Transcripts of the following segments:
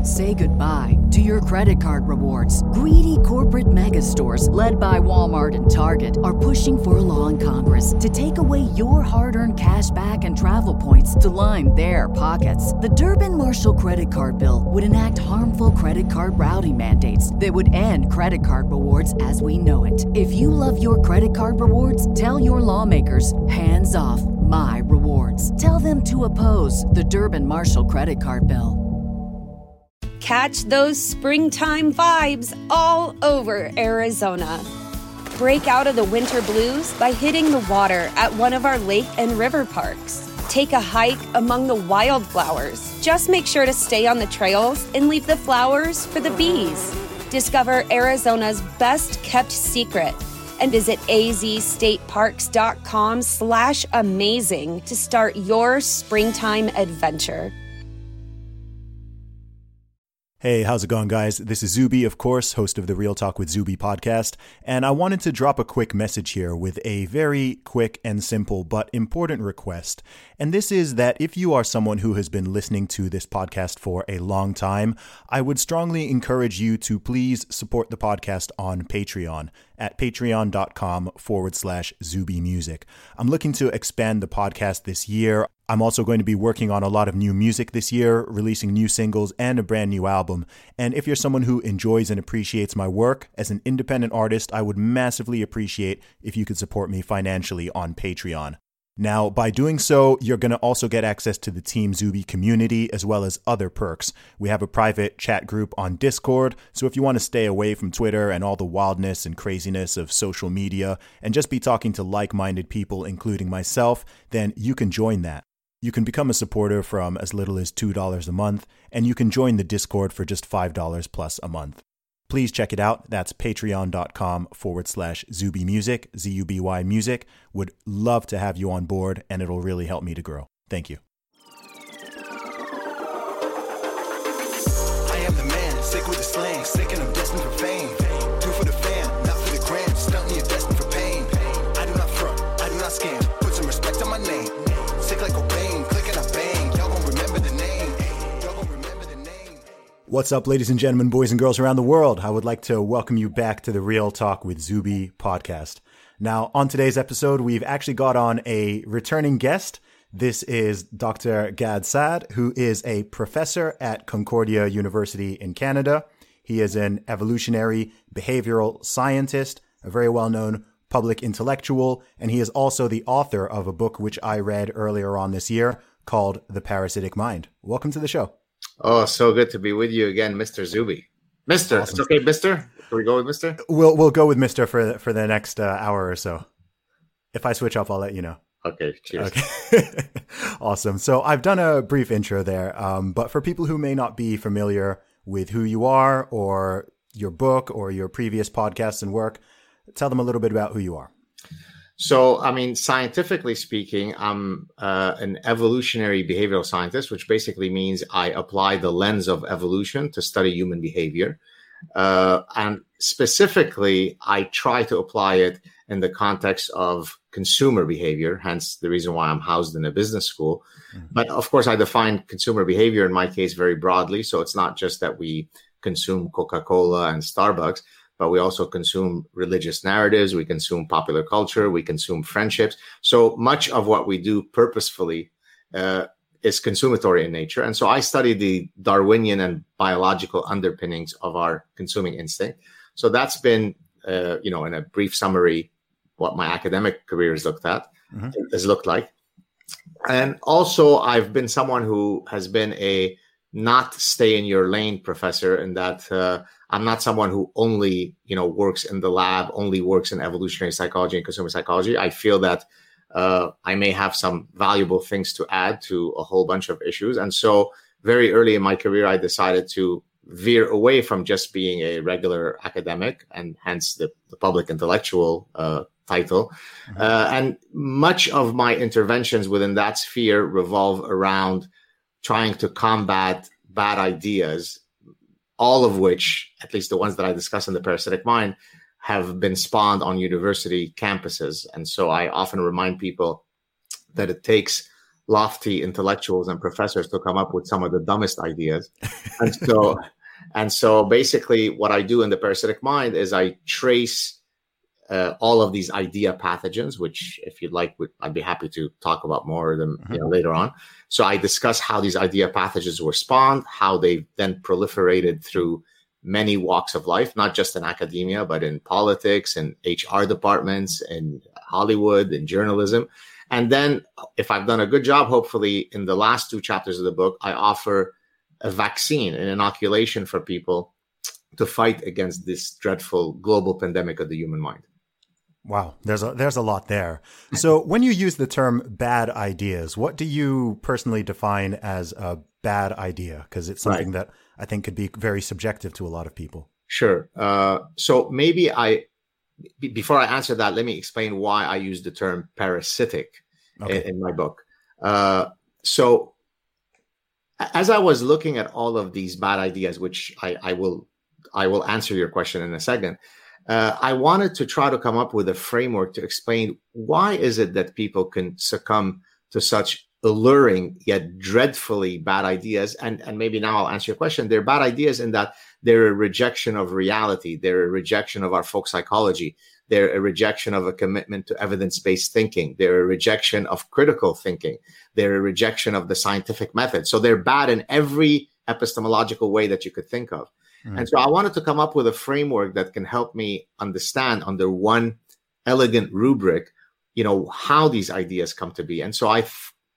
Say goodbye to your credit card rewards. Greedy corporate mega stores, led by Walmart and Target, are pushing for a law in Congress to take away your hard-earned cash back and travel points to line their pockets. The Durbin-Marshall credit card bill would enact harmful credit card routing mandates that would end credit card rewards as we know it. If you love your credit card rewards, tell your lawmakers, hands off my rewards. Tell them to oppose the Durbin-Marshall credit card bill. Catch those springtime vibes all over Arizona. Break out of the winter blues by hitting the water at one of our lake and river parks. Take a hike among the wildflowers. Just make sure to stay on the trails and leave the flowers for the bees. Discover Arizona's best kept secret and visit azstateparks.com/amazing to start your springtime adventure. Hey, how's it going, guys? This is Zuby, of course, host of the Real Talk with Zuby podcast, and I wanted to drop a quick message here with a very quick and simple but important request. And this is that if you are someone who has been listening to this podcast for a long time, I would strongly encourage you to please support the podcast on Patreon at patreon.com/Zuby Music. I'm looking to expand the podcast this year. I'm also going to be working on a lot of new music this year, releasing new singles and a brand new album. And if you're someone who enjoys and appreciates my work as an independent artist, I would massively appreciate if you could support me financially on Patreon. Now, by doing so, you're going to also get access to the Team Zuby community as well as other perks. We have a private chat group on Discord, so if you want to stay away from Twitter and all the wildness and craziness of social media and just be talking to like-minded people, including myself, then you can join that. You can become a supporter from as little as $2 a month, and you can join the Discord for just $5 plus a month. Please check it out. That's patreon.com/Zuby Music, ZUBY Music. Would love to have you on board, and it'll really help me to grow. Thank you. I am the man, sick with the slang, sick and I'm destined for fame. Do for the fam, not for the gram, stunting you're destined for pain. I do not front, I do not scam, put some respect on my name. Sick like Cobain, click and I bang, y'all gon' remember the name. Y'all gon' remember the name. What's up, ladies and gentlemen, boys and girls around the world? I would like to welcome you back to the Real Talk with Zuby podcast. Now, on today's episode, we've actually got on a returning guest. This is Dr. Gad Saad, who is a professor at Concordia University in Canada. He is an evolutionary behavioral scientist, a very well-known public intellectual, and he is also the author of a book which I read earlier on this year called The Parasitic Mind. Welcome to the show. Oh, so good to be with you again, Mr. Zuby. Mister, awesome. It's okay, Mister? Can we go with Mister? We'll go with Mister for the next hour or so. If I switch up, I'll let you know. Okay, cheers. Okay. Awesome. So I've done a brief intro there, but for people who may not be familiar with who you are or your book or your previous podcasts and work, tell them a little bit about who you are. So, I mean, scientifically speaking, I'm an evolutionary behavioral scientist, which basically means I apply the lens of evolution to study human behavior. And specifically, I try to apply it in the context of consumer behavior, hence the reason why I'm housed in a business school. Mm-hmm. But of course, I define consumer behavior in my case very broadly. So it's not just that we consume Coca-Cola and Starbucks, but we also consume religious narratives, we consume popular culture, we consume friendships. So much of what we do purposefully is consumatory in nature. And so I study the Darwinian and biological underpinnings of our consuming instinct. So that's been, in a brief summary, what my academic career has looked like. And also I've been someone who has been a not stay in your lane professor, in that I'm not someone who only, works in the lab, only works in evolutionary psychology and consumer psychology. I feel that I may have some valuable things to add to a whole bunch of issues. And so very early in my career, I decided to veer away from just being a regular academic, and hence the public intellectual title. Mm-hmm. And much of my interventions within that sphere revolve around trying to combat bad ideas, all of which, at least the ones that I discuss in The Parasitic Mind, have been spawned on university campuses. And so I often remind people that it takes lofty intellectuals and professors to come up with some of the dumbest ideas. And so basically what I do in the parasitic mind is I trace all of these idea pathogens, which if you'd like, I'd be happy to talk about more of them later on. So I discuss how these idea pathogens respond, how they then proliferated through many walks of life, not just in academia, but in politics and HR departments and Hollywood and journalism. And then if I've done a good job, hopefully in the last 2 chapters of the book, I offer a vaccine, an inoculation for people to fight against this dreadful global pandemic of the human mind. Wow, there's a lot there. So when you use the term bad ideas, what do you personally define as a bad idea? Because it's something that I think could be very subjective to a lot of people. Sure. So maybe before I answer that, let me explain why I use the term parasitic in my book. So as I was looking at all of these bad ideas, which I will answer your question in a second, I wanted to try to come up with a framework to explain why is it that people can succumb to such alluring yet dreadfully bad ideas. And maybe now I'll answer your question. They're bad ideas in that they're a rejection of reality. They're a rejection of our folk psychology. They're a rejection of a commitment to evidence-based thinking. They're a rejection of critical thinking. They're a rejection of the scientific method. So they're bad in every epistemological way that you could think of. And so I wanted to come up with a framework that can help me understand under one elegant rubric, how these ideas come to be. And so I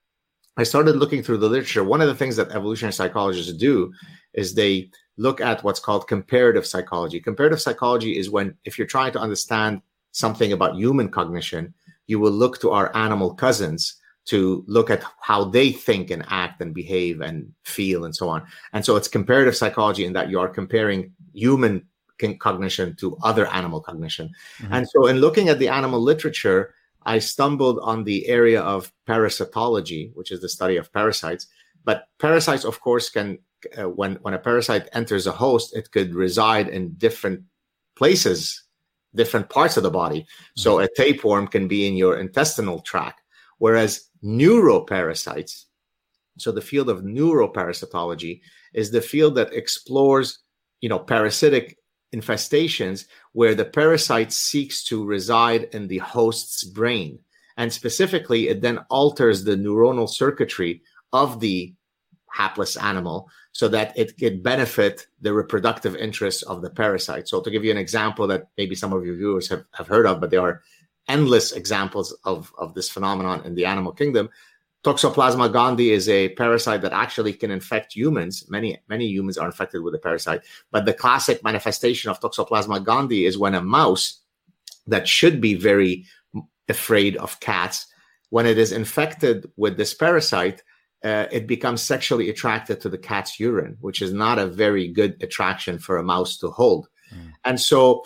started looking through the literature. One of the things that evolutionary psychologists do is they look at what's called comparative psychology. Comparative psychology is if you're trying to understand something about human cognition, you will look to our animal cousins to look at how they think and act and behave and feel and so on. And so it's comparative psychology in that you are comparing human cognition to other animal cognition. And so in looking at the animal literature, I stumbled on the area of parasitology, which is the study of parasites. But parasites, of course, can, when a parasite enters a host, it could reside in different places, different parts of the body. So a tapeworm can be in your intestinal tract, whereas neuroparasites, so the field of neuroparasitology is the field that explores, parasitic infestations where the parasite seeks to reside in the host's brain. And specifically, it then alters the neuronal circuitry of the hapless animal so that it could benefit the reproductive interests of the parasite. So to give you an example that maybe some of your viewers have heard of, but there are endless examples of this phenomenon in the animal kingdom. Toxoplasma gondii is a parasite that actually can infect humans. Many humans are infected with the parasite. But the classic manifestation of Toxoplasma gondii is when a mouse that should be very afraid of cats, when it is infected with this parasite, it becomes sexually attracted to the cat's urine, which is not a very good attraction for a mouse to hold. And so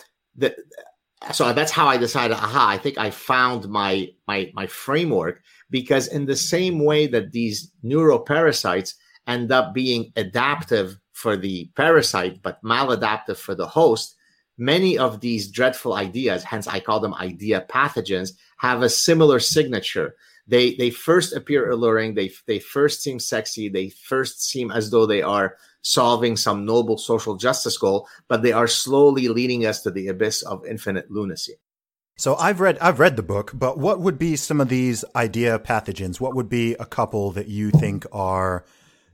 that's how I decided, I think I found my framework, because in the same way that these neuroparasites end up being adaptive for the parasite, but maladaptive for the host, many of these dreadful ideas, hence I call them idea pathogens, have a similar signature. They first appear alluring, they first seem sexy, they first seem as though they are solving some noble social justice goal, but they are slowly leading us to the abyss of infinite lunacy. So I've read the book, but what would be some of these idea pathogens? What would be a couple that you think are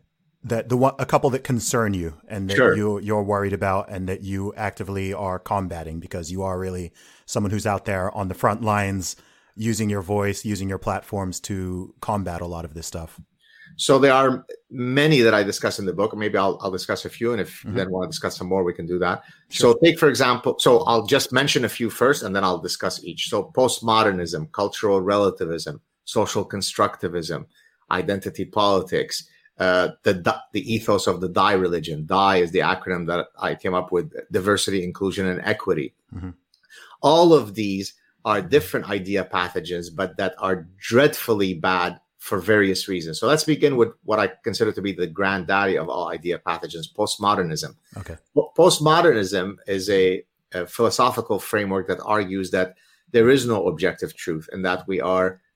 a couple that concern you and that you're worried about and that you actively are combating because you are really someone who's out there on the front lines using your voice, using your platforms to combat a lot of this stuff? So there are many that I discuss in the book. Maybe I'll discuss a few, and if you then want to discuss some more, we can do that. Sure. So take, for example, I'll just mention a few first, and then I'll discuss each. So postmodernism, cultural relativism, social constructivism, identity politics, the ethos of the DIE religion. DIE is the acronym that I came up with: diversity, inclusion, and equity. All of these are different idea pathogens, but that are dreadfully bad for various reasons. So let's begin with what I consider to be the granddaddy of all idea pathogens, postmodernism. Okay. Postmodernism is a philosophical framework that argues that there is no objective truth and that we are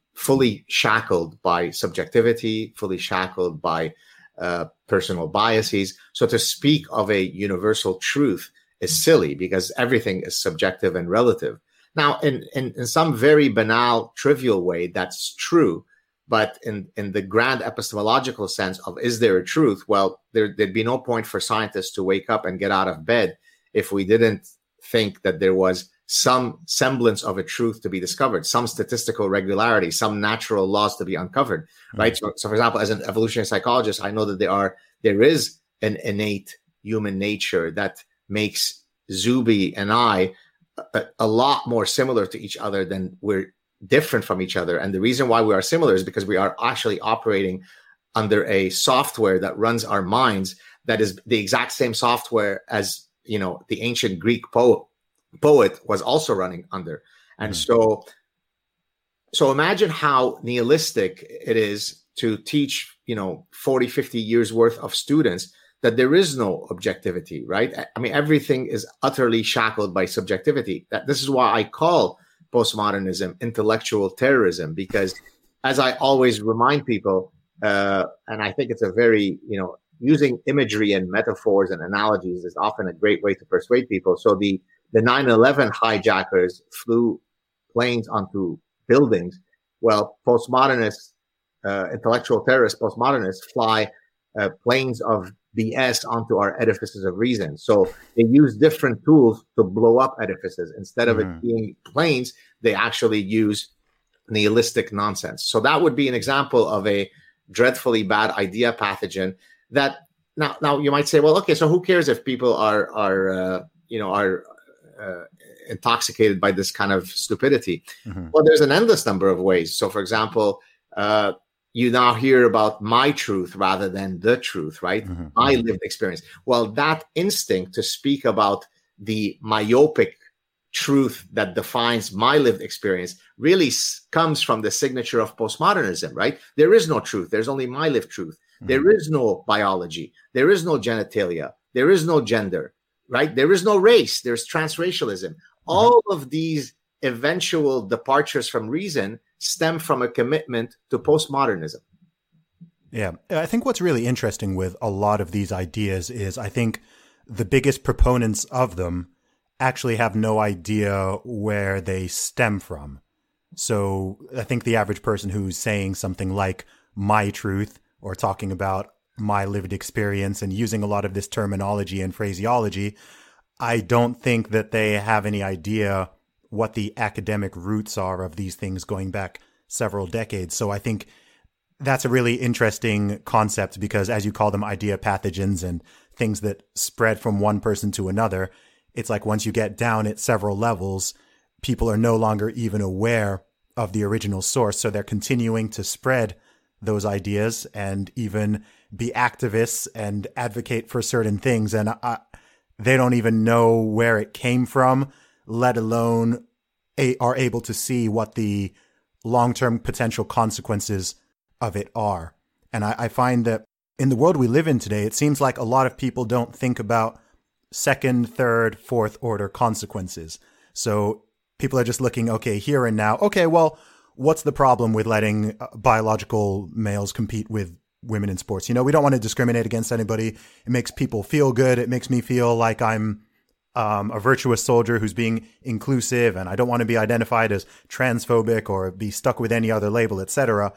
fully shackled by subjectivity, fully shackled by personal biases. So to speak of a universal truth is silly because everything is subjective and relative. Now, in some very banal, trivial way, that's true. But in the grand epistemological sense of is there a truth? Well, there'd be no point for scientists to wake up and get out of bed if we didn't think that there was some semblance of a truth to be discovered, some statistical regularity, some natural laws to be uncovered, right? So, for example, as an evolutionary psychologist, I know that there is an innate human nature that makes Zuby and I a lot more similar to each other than we're different from each other. And the reason why we are similar is because we are actually operating under a software that runs our minds that is the exact same software as, the ancient Greek poet was also running under. And so imagine how nihilistic it is to teach, 40, 50 years worth of students that there is no objectivity, right? I mean, everything is utterly shackled by subjectivity. This is why I call postmodernism intellectual terrorism, because as I always remind people, and I think it's a very, using imagery and metaphors and analogies is often a great way to persuade people. So the 9/11 hijackers flew planes onto buildings. Well, postmodernists, intellectual terrorists, postmodernists fly planes of BS onto our edifices of reason. So they use different tools to blow up edifices. Instead of it being planes, they actually use nihilistic nonsense. So that would be an example of a dreadfully bad idea pathogen that now you might say, well, okay, so who cares if people are intoxicated by this kind of stupidity? Well, there's an endless number of ways. So, for example, you now hear about my truth rather than the truth, right? My lived experience. Well, that instinct to speak about the myopic truth that defines my lived experience really comes from the signature of postmodernism, right? There is no truth. There's only my lived truth. There is no biology. There is no genitalia. There is no gender, right? There is no race. There's transracialism. All of these eventual departures from reason stem from a commitment to postmodernism. Yeah. I think what's really interesting with a lot of these ideas is I think the biggest proponents of them actually have no idea where they stem from. So I think the average person who's saying something like my truth or talking about my lived experience and using a lot of this terminology and phraseology, I don't think that they have any idea what the academic roots are of these things going back several decades. So I think that's a really interesting concept because, as you call them, idea pathogens and things that spread from one person to another, it's like once you get down at several levels, people are no longer even aware of the original source. So they're continuing to spread those ideas and even be activists and advocate for certain things. And they don't even know where it came from, let alone are able to see what the long-term potential consequences of it are. And I find that in the world we live in today, it seems like a lot of people don't think about second, third, fourth order consequences. So people are just looking, okay, here and now. Okay, well, what's the problem with letting biological males compete with women in sports? We don't want to discriminate against anybody. It makes people feel good. It makes me feel like I'm a virtuous soldier who's being inclusive, and I don't want to be identified as transphobic or be stuck with any other label, etc.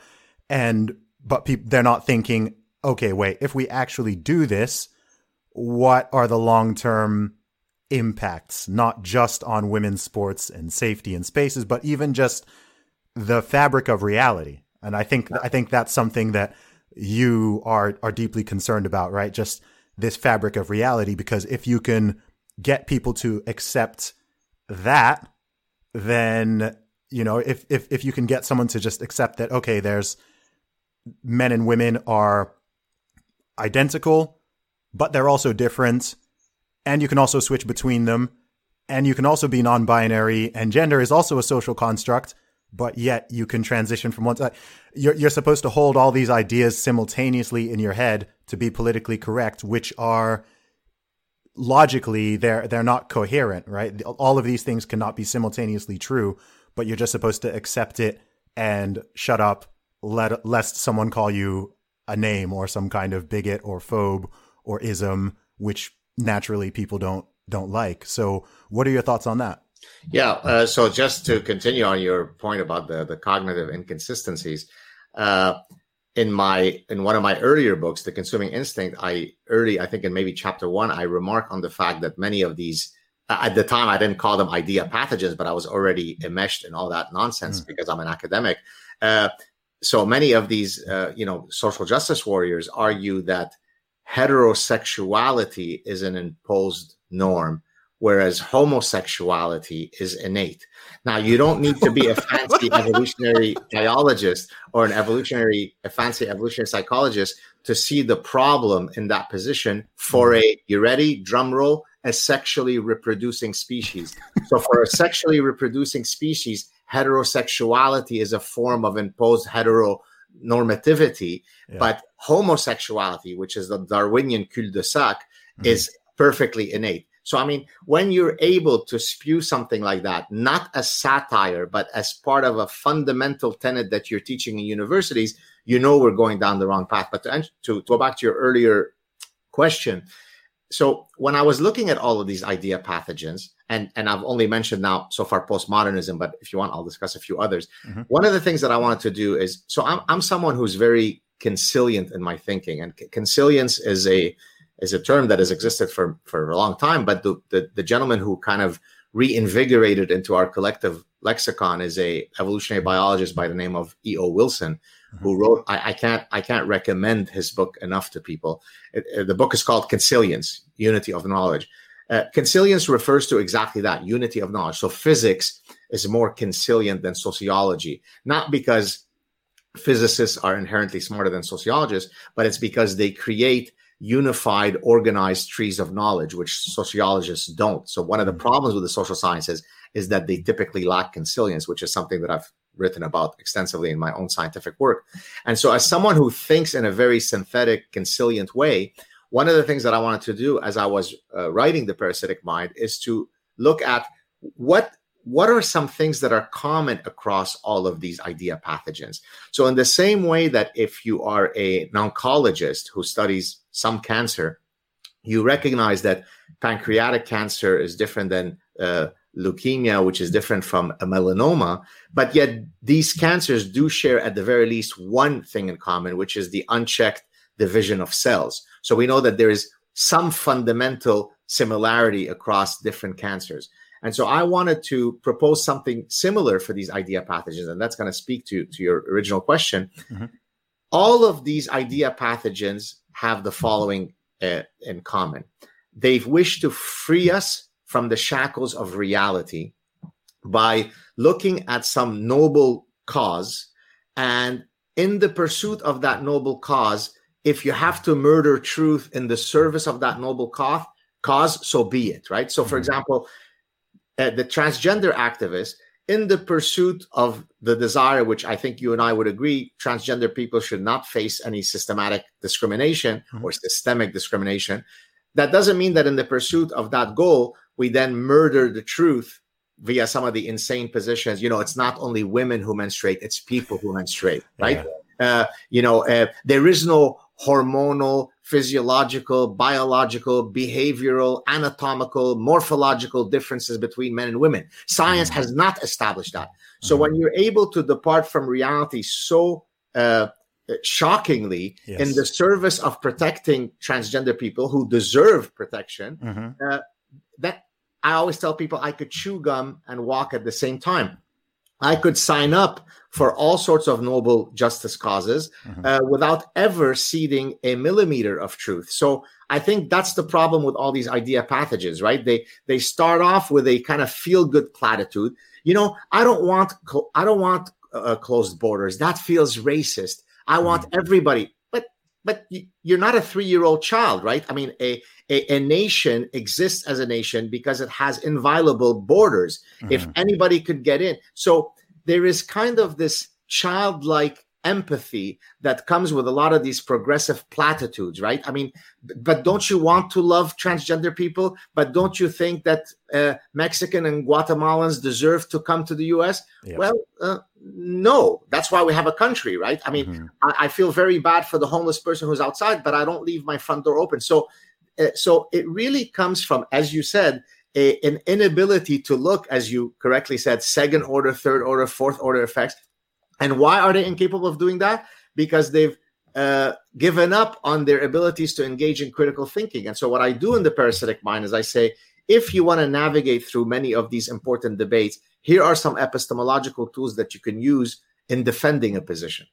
But they're not thinking, okay, wait, if we actually do this, what are the long-term impacts, not just on women's sports and safety and spaces, but even just the fabric of reality? And I think that's something that you are deeply concerned about, right? Just this fabric of reality, because if you can get people to accept that, then, if you can get someone to just accept that, okay, there's men and women are identical, but they're also different, and you can also switch between them, and you can also be non-binary, and gender is also a social construct, but yet you can transition from one side. You're supposed to hold all these ideas simultaneously in your head to be politically correct, which are logically they're not coherent, right? All of these things cannot be simultaneously true, but you're just supposed to accept it and shut up lest someone call you a name or some kind of bigot or phobe or ism, which naturally people don't like. So what are your thoughts on that? Yeah. So just to continue on your point about the cognitive inconsistencies, in one of my earlier books, The Consuming Instinct, I think in maybe chapter 1, I remark on the fact that many of these, at the time, I didn't call them idea pathogens, but I was already enmeshed in all that nonsense because I'm an academic. So many of these, social justice warriors argue that heterosexuality is an imposed norm, whereas homosexuality is innate. Now, you don't need to be a fancy evolutionary biologist or a fancy evolutionary psychologist to see the problem in that position for you ready, drum roll, a sexually reproducing species. So for a sexually reproducing species, heterosexuality is a form of imposed heteronormativity, but homosexuality, which is the Darwinian cul-de-sac, is perfectly innate. So, I mean, when you're able to spew something like that, not as satire, but as part of a fundamental tenet that you're teaching in universities, we're going down the wrong path. But to go back to your earlier question, so when I was looking at all of these idea pathogens, and I've only mentioned now so far postmodernism, but if you want, I'll discuss a few others. One of the things that I wanted to do is, so I'm someone who's very consilient in my thinking, and consilience is a term that has existed for a long time, but the gentleman who kind of reinvigorated into our collective lexicon is a evolutionary biologist by the name of E.O. Wilson, who wrote, I can't recommend his book enough to people. The book is called Consilience, Unity of Knowledge. Consilience refers to exactly that, unity of knowledge. So physics is more consilient than sociology, not because physicists are inherently smarter than sociologists, but it's because they create unified, organized trees of knowledge, which sociologists don't. So one of the problems with the social sciences is that they typically lack consilience, which is something that I've written about extensively in my own scientific work. And so as someone who thinks in a very synthetic, consilient way, one of the things that I wanted to do as I was writing The Parasitic Mind is to look at what are some things that are common across all of these idea pathogens. So in the same way that if you are an oncologist who studies some cancer, you recognize that pancreatic cancer is different than leukemia, which is different from a melanoma, but yet these cancers do share at the very least one thing in common, which is the unchecked division of cells. So we know that there is some fundamental similarity across different cancers. And so I wanted to propose something similar for these idea pathogens, and that's going to speak to your original question. All of these idea pathogens have the following in common. They wish to free us from the shackles of reality by looking at some noble cause. And in the pursuit of that noble cause, if you have to murder truth in the service of that noble cause, so be it, right? So, for example, the transgender activists, in the pursuit of the desire, which I think you and I would agree, transgender people should not face any systematic discrimination or systemic discrimination. That doesn't mean that in the pursuit of that goal, we then murder the truth via some of the insane positions. It's not only women who menstruate, it's people who menstruate, right? There is no hormonal, physiological, biological, behavioral, anatomical, morphological differences between men and women. Science has not established that. So when you're able to depart from reality so shockingly in the service of protecting transgender people who deserve protection, that I always tell people I could chew gum and walk at the same time. I could sign up for all sorts of noble justice causes without ever ceding a millimeter of truth. So I think that's the problem with all these idea pathogens, right? They start off with a kind of feel-good platitude. I don't want closed borders. That feels racist. I want everybody. But you're not a 3-year-old child, right? I mean, a nation exists as a nation because it has inviolable borders. If anybody could get in. So there is kind of this childlike empathy that comes with a lot of these progressive platitudes, right? I mean, but don't you want to love transgender people? But don't you think that Mexican and Guatemalans deserve to come to the U.S.? Yeah. Well, no, that's why we have a country, right? I mean, I feel very bad for the homeless person who's outside, but I don't leave my front door open. So it really comes from, as you said, an inability to look, as you correctly said, second order, third order, fourth order effects. And why are they incapable of doing that? Because they've given up on their abilities to engage in critical thinking. And so what I do in the parasitic mind is I say, if you want to navigate through many of these important debates, here are some epistemological tools that you can use in defending a position.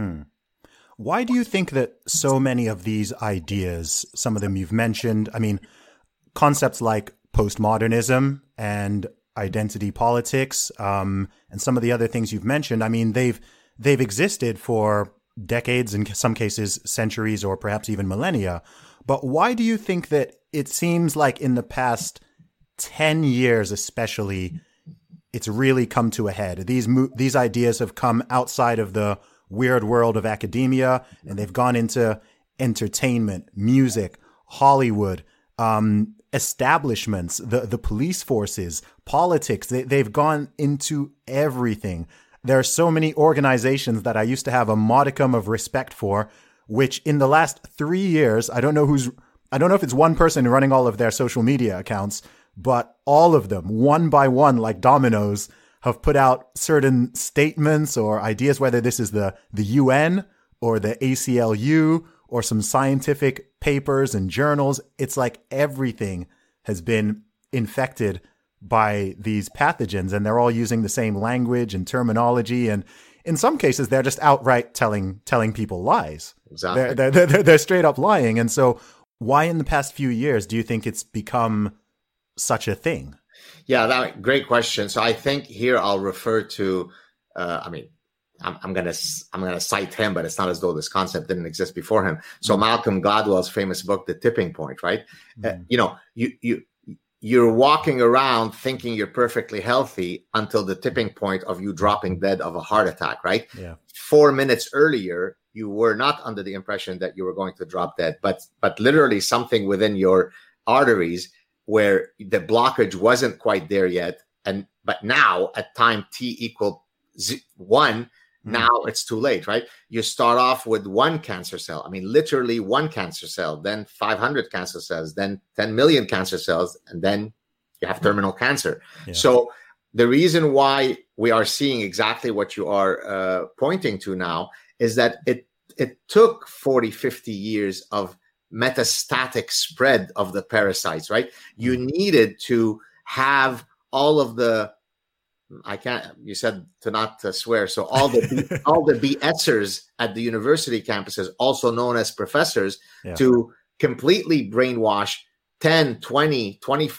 Why do you think that so many of these ideas, some of them you've mentioned, I mean, concepts like postmodernism and identity politics, and some of the other things you've mentioned, I mean, they've existed for decades, in some cases centuries, or perhaps even millennia. But why do you think that it seems like in the past 10 years especially, it's really come to a head? These ideas have come outside of the weird world of academia, and they've gone into entertainment, music, Hollywood, establishments, the police forces, politics. They've gone into everything. There are so many organizations that I used to have a modicum of respect for, which in the last 3 years, I don't know if it's one person running all of their social media accounts, but all of them, one by one, like dominoes, have put out certain statements or ideas, whether this is the UN or the ACLU or some scientific papers and journals. It's like everything has been infected by these pathogens, and they're all using the same language and terminology. And in some cases, they're just outright telling people lies. Exactly. They're straight up lying. And so why in the past few years do you think it's become such a thing? Yeah, great question. So I think here I'll refer to, I'm gonna cite him, but it's not as though this concept didn't exist before him. So Malcolm Gladwell's famous book, The Tipping Point, right? You're walking around thinking you're perfectly healthy until the tipping point of you dropping dead of a heart attack, right? Yeah. 4 minutes earlier, you were not under the impression that you were going to drop dead, but literally something within your arteries where the blockage wasn't quite there yet. But now at time t equal 1, now it's too late, right? You start off with one cancer cell. I mean, literally one cancer cell, then 500 cancer cells, then 10 million cancer cells, and then you have terminal cancer. Yeah. So the reason why we are seeing exactly what you are pointing to now is that it took 40, 50 years of metastatic spread of the parasites, right? You needed to have all of the, you said to not swear. So all the BSers at the university campuses, also known as professors, to completely brainwash 10, 20,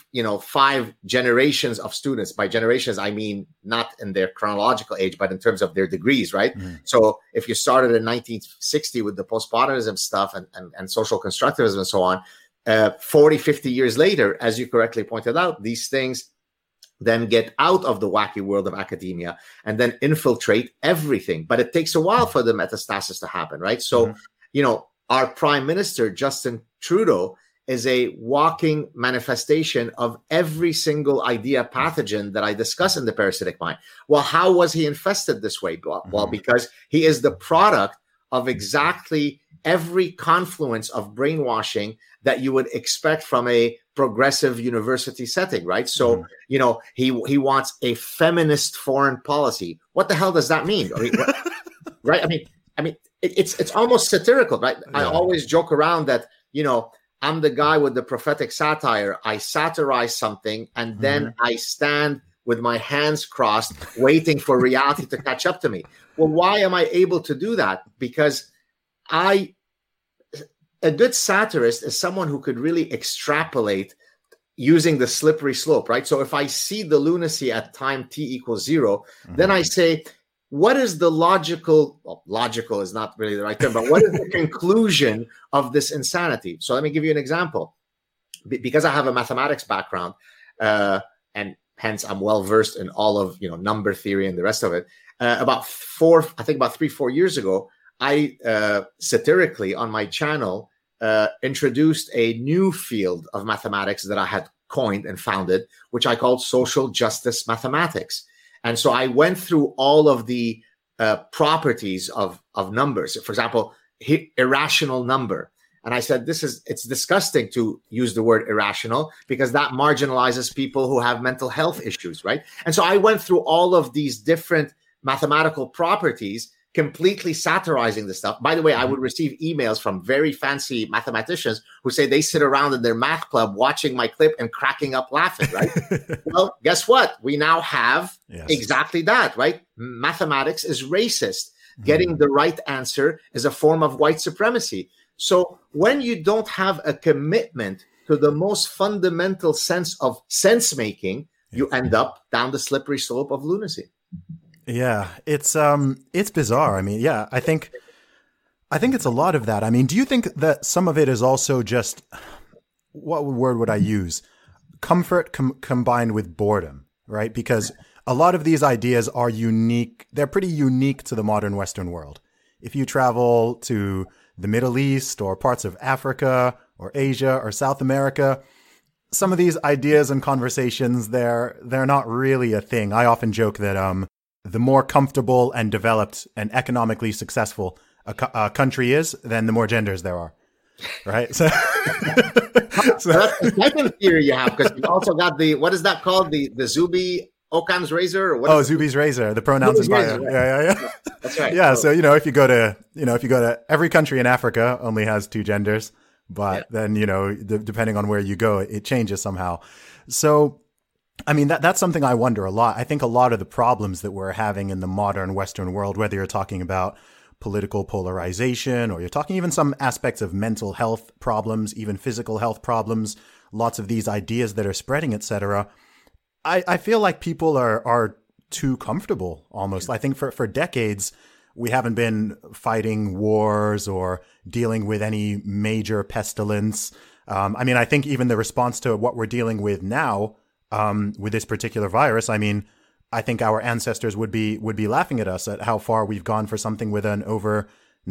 25 generations of students. By generations, I mean not in their chronological age, but in terms of their degrees, right? So if you started in 1960 with the postmodernism stuff and social constructivism and so on, 40, 50 years later, as you correctly pointed out, these things then get out of the wacky world of academia and then infiltrate everything. But it takes a while for the metastasis to happen, right? So, our prime minister, Justin Trudeau, is a walking manifestation of every single idea pathogen that I discuss in the parasitic mind. Well, how was he infested this way? Well, because he is the product of exactly every confluence of brainwashing that you would expect from a progressive university setting, right? So, he wants a feminist foreign policy. What the hell does that mean? Right? I mean, it's almost satirical, right? Yeah. I always joke around that, I'm the guy with the prophetic satire. I satirize something and then I stand with my hands crossed, waiting for reality to catch up to me. Well, why am I able to do that? Because a good satirist is someone who could really extrapolate using the slippery slope, right? So if I see the lunacy at time t equals 0, then I say, what is the logical is not really the right term, but what is the conclusion of this insanity? So let me give you an example. Because I have a mathematics background, and hence I'm well-versed in all of, number theory and the rest of it. About 3-4 years ago, I satirically on my channel introduced a new field of mathematics that I had coined and founded, which I called social justice mathematics. And so I went through all of the properties of numbers. For example, irrational number. And I said, it's disgusting to use the word irrational because that marginalizes people who have mental health issues, right? And so I went through all of these different mathematical properties, completely satirizing the stuff. By the way, I would receive emails from very fancy mathematicians who say they sit around in their math club watching my clip and cracking up laughing, right? Well, guess what? We now have exactly that, right? Mathematics is racist. Getting the right answer is a form of white supremacy. So when you don't have a commitment to the most fundamental sense of sense making, you end up down the slippery slope of lunacy. Yeah, it's bizarre. I mean, yeah, I think it's a lot of that. I mean, do you think that some of it is also just, what word would I use? Comfort combined with boredom, right? Because a lot of these ideas are unique. They're pretty unique to the modern Western world. If you travel to the Middle East or parts of Africa or Asia or South America, some of these ideas and conversations, they're not really a thing. I often joke that the more comfortable and developed and economically successful a country is, then the more genders there are, right? So that's the second theory you have, because you've also got what is that called? The Zuby Occam's razor? Or what Zuby's razor, the pronouns in bio. Right. Yeah. That's right. Yeah, so if you go to every country in Africa only has two genders, but then depending on where you go, it changes somehow. So I mean, that's something I wonder a lot. I think a lot of the problems that we're having in the modern Western world, whether you're talking about political polarization or you're talking even some aspects of mental health problems, even physical health problems, lots of these ideas that are spreading, etc. I feel like people are too comfortable almost. I think for decades, we haven't been fighting wars or dealing with any major pestilence. I mean, I think even the response to what we're dealing with now, with this particular virus, I mean, I think our ancestors would be laughing at us at how far we've gone for something with an over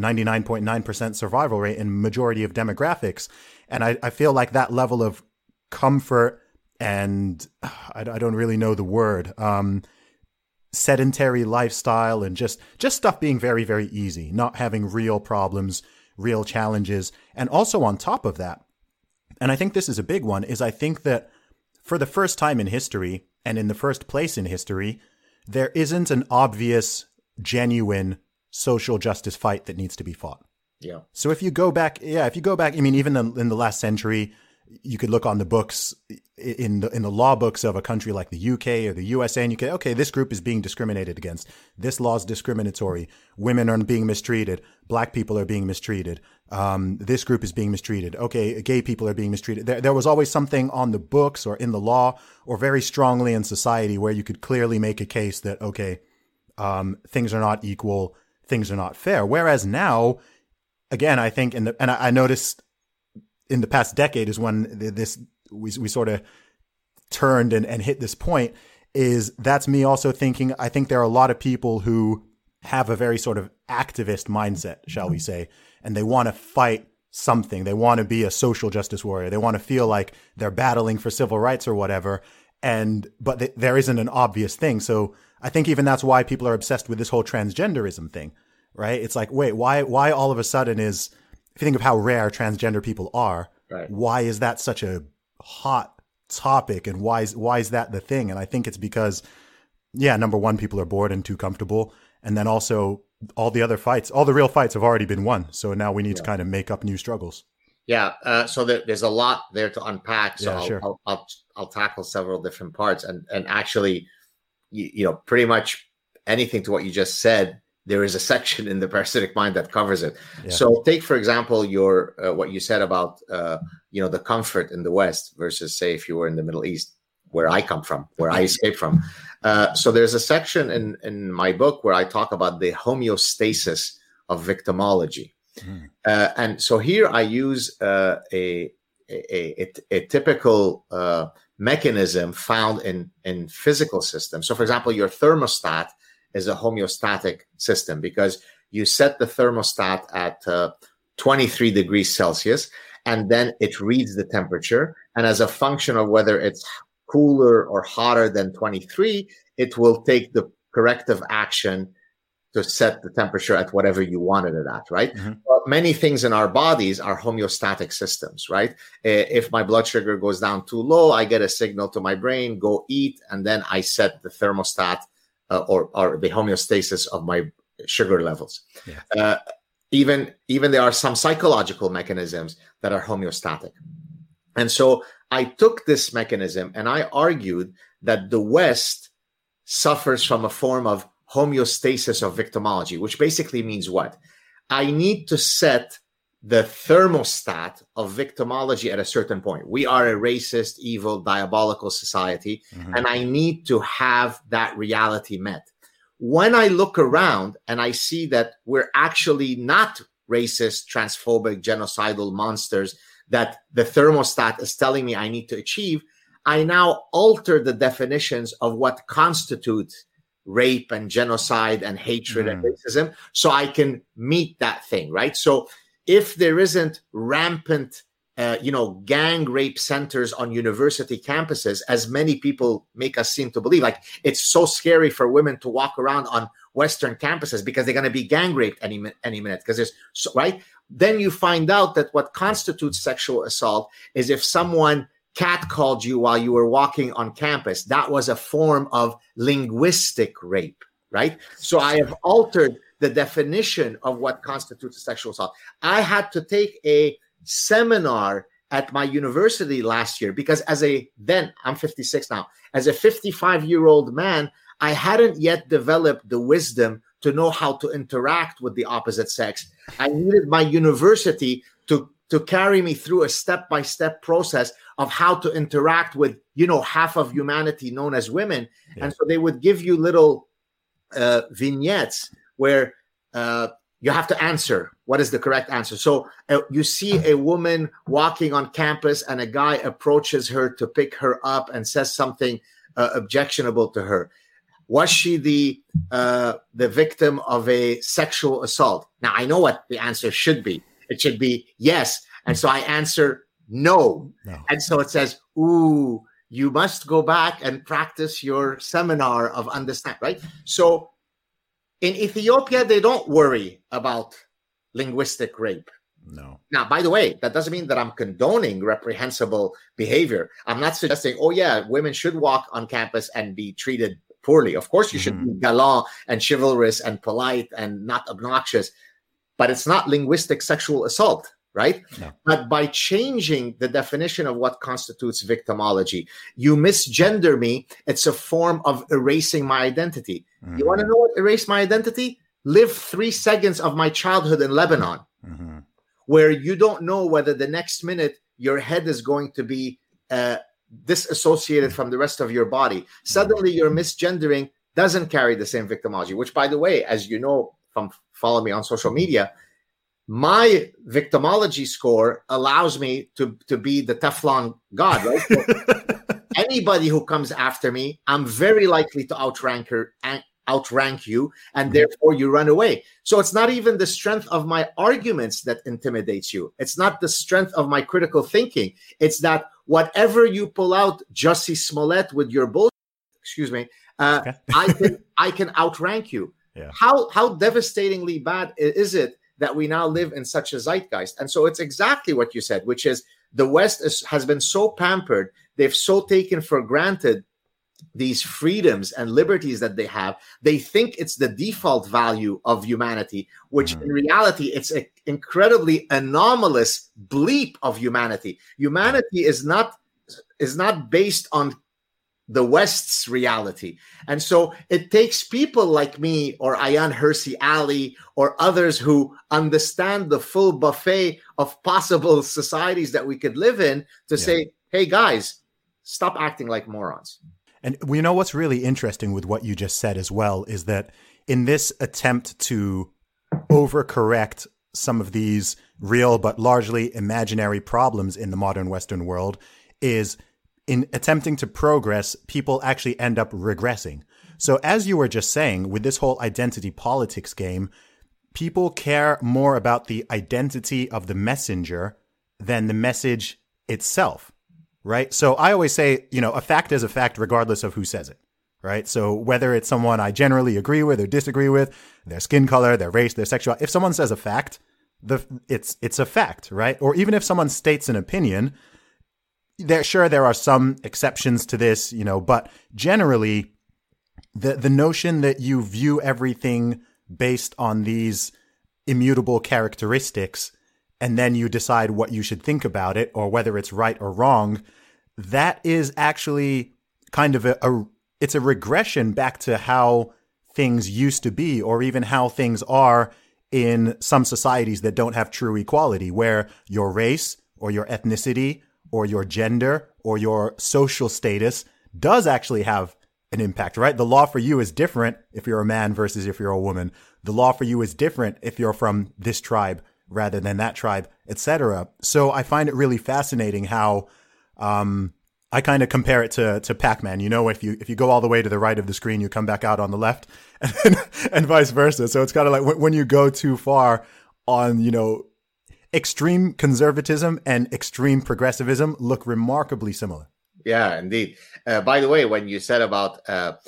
99.9% survival rate in majority of demographics. And I feel like that level of comfort and I don't really know the word, sedentary lifestyle and just stuff being very, very easy, not having real problems, real challenges. And also on top of that, and I think this is a big one, is I think that for the first time in history, and in the first place in history, there isn't an obvious, genuine social justice fight that needs to be fought. Yeah. So if you go back, I mean, even in the last century, you could look on the books, in the law books of a country like the UK or the USA, and you could, okay, this group is being discriminated against. This law is discriminatory. Women are being mistreated. Black people are being mistreated. This group is being mistreated. Okay, gay people are being mistreated. There was always something on the books or in the law or very strongly in society where you could clearly make a case that, okay, things are not equal, things are not fair. Whereas now, again, I think and I noticed in the past decade is when we sort of turned and hit this point, that's me also thinking, I think there are a lot of people who have a very sort of activist mindset, shall we say, and they want to fight something. They want to be a social justice warrior. They want to feel like they're battling for civil rights or whatever. But there isn't an obvious thing. So I think even that's why people are obsessed with this whole transgenderism thing, right? It's like, wait, why all of a sudden if you think of how rare transgender people are, right, why is that such a hot topic and why is that the thing? And I think it's because, number one, people are bored and too comfortable. And then also all the other fights, all the real fights have already been won. So now we need to kind of make up new struggles. Yeah. So there's a lot there to unpack. So sure. I'll tackle several different parts and actually, pretty much anything to what you just said, there is a section in the parasitic mind that covers it. Yeah. So take, for example, your what you said about, the comfort in the West versus, say, if you were in the Middle East, where I come from, where I escaped from. So there's a section in my book where I talk about the homeostasis of victimology. Mm. And so here I use a typical mechanism found in physical systems. So, for example, your thermostat is a homeostatic system because you set the thermostat at 23 degrees Celsius, and then it reads the temperature. And as a function of whether it's cooler or hotter than 23, it will take the corrective action to set the temperature at whatever you wanted it at, right? Well, many things in our bodies are homeostatic systems, right? If my blood sugar goes down too low, I get a signal to my brain, go eat, and then I set the thermostat or the homeostasis of my sugar levels. Yeah. Even there are some psychological mechanisms that are homeostatic. And so I took this mechanism and I argued that the West suffers from a form of homeostasis of victimology, which basically means what? I need to set the thermostat of victimology at a certain point. We are a racist, evil, diabolical society, and I need to have that reality met. When I look around and I see that we're actually not racist, transphobic, genocidal monsters that the thermostat is telling me I need to achieve, I now alter the definitions of what constitutes rape and genocide and hatred and racism so I can meet that thing, right? So if there isn't rampant, gang rape centers on university campuses, as many people make us seem to believe, like it's so scary for women to walk around on Western campuses because they're going to be gang raped any minute, because there's right. Then you find out that what constitutes sexual assault is if someone catcalled you while you were walking on campus. That was a form of linguistic rape, right? So I have altered the definition of what constitutes a sexual assault. I had to take a seminar at my university last year because then I'm 56 now, as a 55-year-old man, I hadn't yet developed the wisdom to know how to interact with the opposite sex. I needed my university to carry me through a step-by-step process of how to interact with, half of humanity known as women. Yeah. And so they would give you little vignettes where you have to answer what is the correct answer. So you see a woman walking on campus and a guy approaches her to pick her up and says something objectionable to her. Was she the victim of a sexual assault? Now, I know what the answer should be. It should be yes. And so I answer no. And so it says, ooh, you must go back and practice your seminar of understand, right? So in Ethiopia, they don't worry about linguistic rape. No. Now, by the way, that doesn't mean that I'm condoning reprehensible behavior. I'm not suggesting, women should walk on campus and be treated poorly. Of course, you should be galant and chivalrous and polite and not obnoxious, but it's not linguistic sexual assault, right? No. But by changing the definition of what constitutes victimology, you misgender me. It's a form of erasing my identity. You want to know what erased my identity? Live 3 seconds of my childhood in Lebanon, where you don't know whether the next minute your head is going to be disassociated from the rest of your body. Suddenly your misgendering doesn't carry the same victimology, which, by the way, as you know from following me on social media, my victimology score allows me to be the Teflon God, right? So anybody who comes after me, I'm very likely to outrank you, and therefore you run away. So it's not even the strength of my arguments that intimidates you. It's not the strength of my critical thinking. It's that whatever you pull out, Jussie Smollett, with your bullshit, I can outrank you. Yeah. How devastatingly bad is it that we now live in such a zeitgeist? And so it's exactly what you said, which is the West has been so pampered. They've so taken for granted these freedoms and liberties that they have. They think it's the default value of humanity, which in reality, it's an incredibly anomalous bleep of humanity. Humanity is not based on the West's reality. And so it takes people like me or Ayaan Hirsi Ali or others who understand the full buffet of possible societies that we could live in to say, hey, guys, stop acting like morons. And we know what's really interesting with what you just said as well is that in this attempt to overcorrect some of these real but largely imaginary problems in the modern Western world is in attempting to progress, people actually end up regressing. So as you were just saying, with this whole identity politics game, people care more about the identity of the messenger than the message itself, right? So I always say, a fact is a fact regardless of who says it, right? So whether it's someone I generally agree with or disagree with, their skin color, their race, their sexuality, if someone says a fact, it's a fact, right? Or even if someone states an opinion, there are some exceptions to this, but generally the notion that you view everything based on these immutable characteristics and then you decide what you should think about it or whether it's right or wrong, that is actually kind of it's a regression back to how things used to be, or even how things are in some societies that don't have true equality, where your race or your ethnicity or your gender or your social status does actually have an impact, right? The law for you is different if you're a man versus if you're a woman. The law for you is different if you're from this tribe rather than that tribe, etc. So I find it really fascinating how I kind of compare it to Pac-Man. If you go all the way to the right of the screen, you come back out on the left, and vice versa. So it's kind of like when you go too far on, extreme conservatism and extreme progressivism look remarkably similar. Yeah, indeed. By the way, when you said about,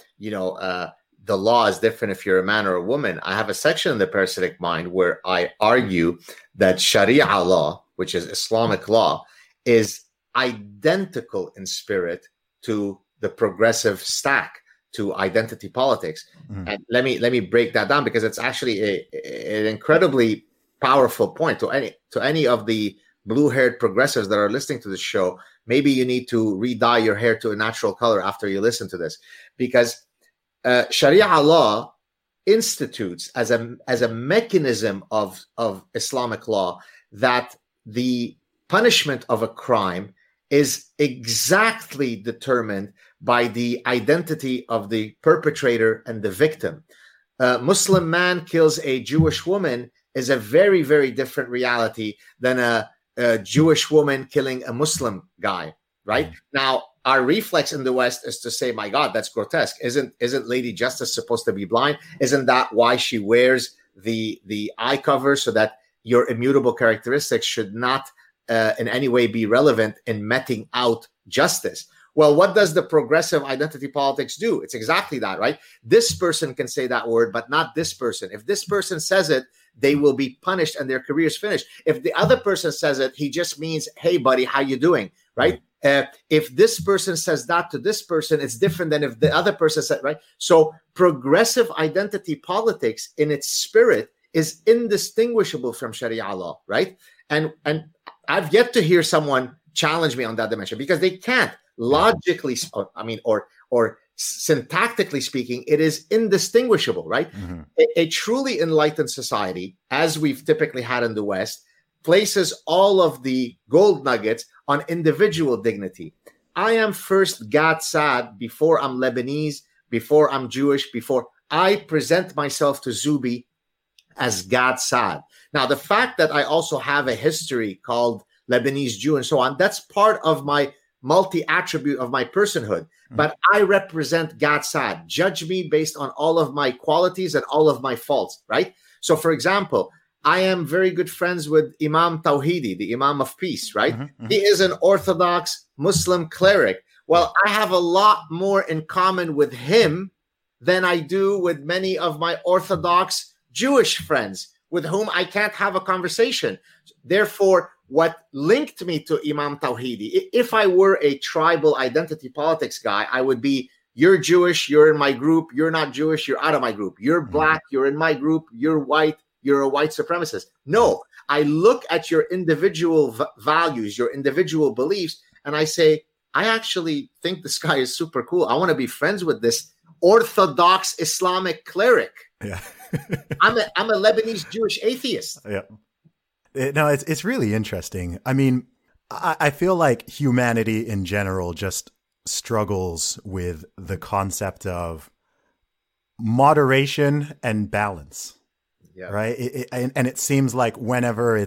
the law is different if you're a man or a woman, I have a section in the Parasitic Mind where I argue that Sharia law, which is Islamic law, is identical in spirit to the progressive stack, to identity politics. And let me break that down, because it's actually an incredibly powerful point to any of the blue-haired progressives that are listening to this show. Maybe you need to re-dye your hair to a natural color after you listen to this, because Sharia law institutes as a mechanism of Islamic law that the punishment of a crime is exactly determined by the identity of the perpetrator and the victim. A Muslim man kills a Jewish woman is a very, very different reality than a Jewish woman killing a Muslim guy, right? Now, our reflex in the West is to say, my God, that's grotesque. Isn't Lady Justice supposed to be blind? Isn't that why she wears the eye cover, so that your immutable characteristics should not in any way be relevant in meting out justice? Well, what does the progressive identity politics do? It's exactly that, right? This person can say that word, but not this person. If this person says it, they will be punished and their career is finished. If the other person says it, he just means, hey, buddy, how you doing, right? If this person says that to this person, it's different than if the other person said, right? So progressive identity politics in its spirit is indistinguishable from Sharia law, right? And I've yet to hear someone challenge me on that dimension, because they can't. Logically, or syntactically speaking, it is indistinguishable, right? Mm-hmm. A truly enlightened society, as we've typically had in the West, places all of the gold nuggets on individual dignity. I am first Gad Saad before I'm Lebanese, before I'm Jewish, before I present myself to Zubi as Gad Saad. Now, the fact that I also have a history called Lebanese Jew and so on, that's part of my multi-attribute of my personhood. Mm-hmm. But I represent Gad Saad. Judge me based on all of my qualities and all of my faults, right? So, for example, I am very good friends with Imam Tawhidi, the Imam of Peace, right? Mm-hmm. He is an Orthodox Muslim cleric. Well, I have a lot more in common with him than I do with many of my Orthodox Jewish friends with whom I can't have a conversation. Therefore, what linked me to Imam Tawhidi, if I were a tribal identity politics guy, I would be, you're Jewish, you're in my group, you're not Jewish, you're out of my group. You're black, you're in my group, you're white, you're a white supremacist. No, I look at your individual values, your individual beliefs, and I say, I actually think this guy is super cool. I want to be friends with this Orthodox Islamic cleric. Yeah. I'm a Lebanese Jewish atheist. Yeah. No, it's really interesting. I mean, I feel like humanity in general just struggles with the concept of moderation and balance, right? And it seems like whenever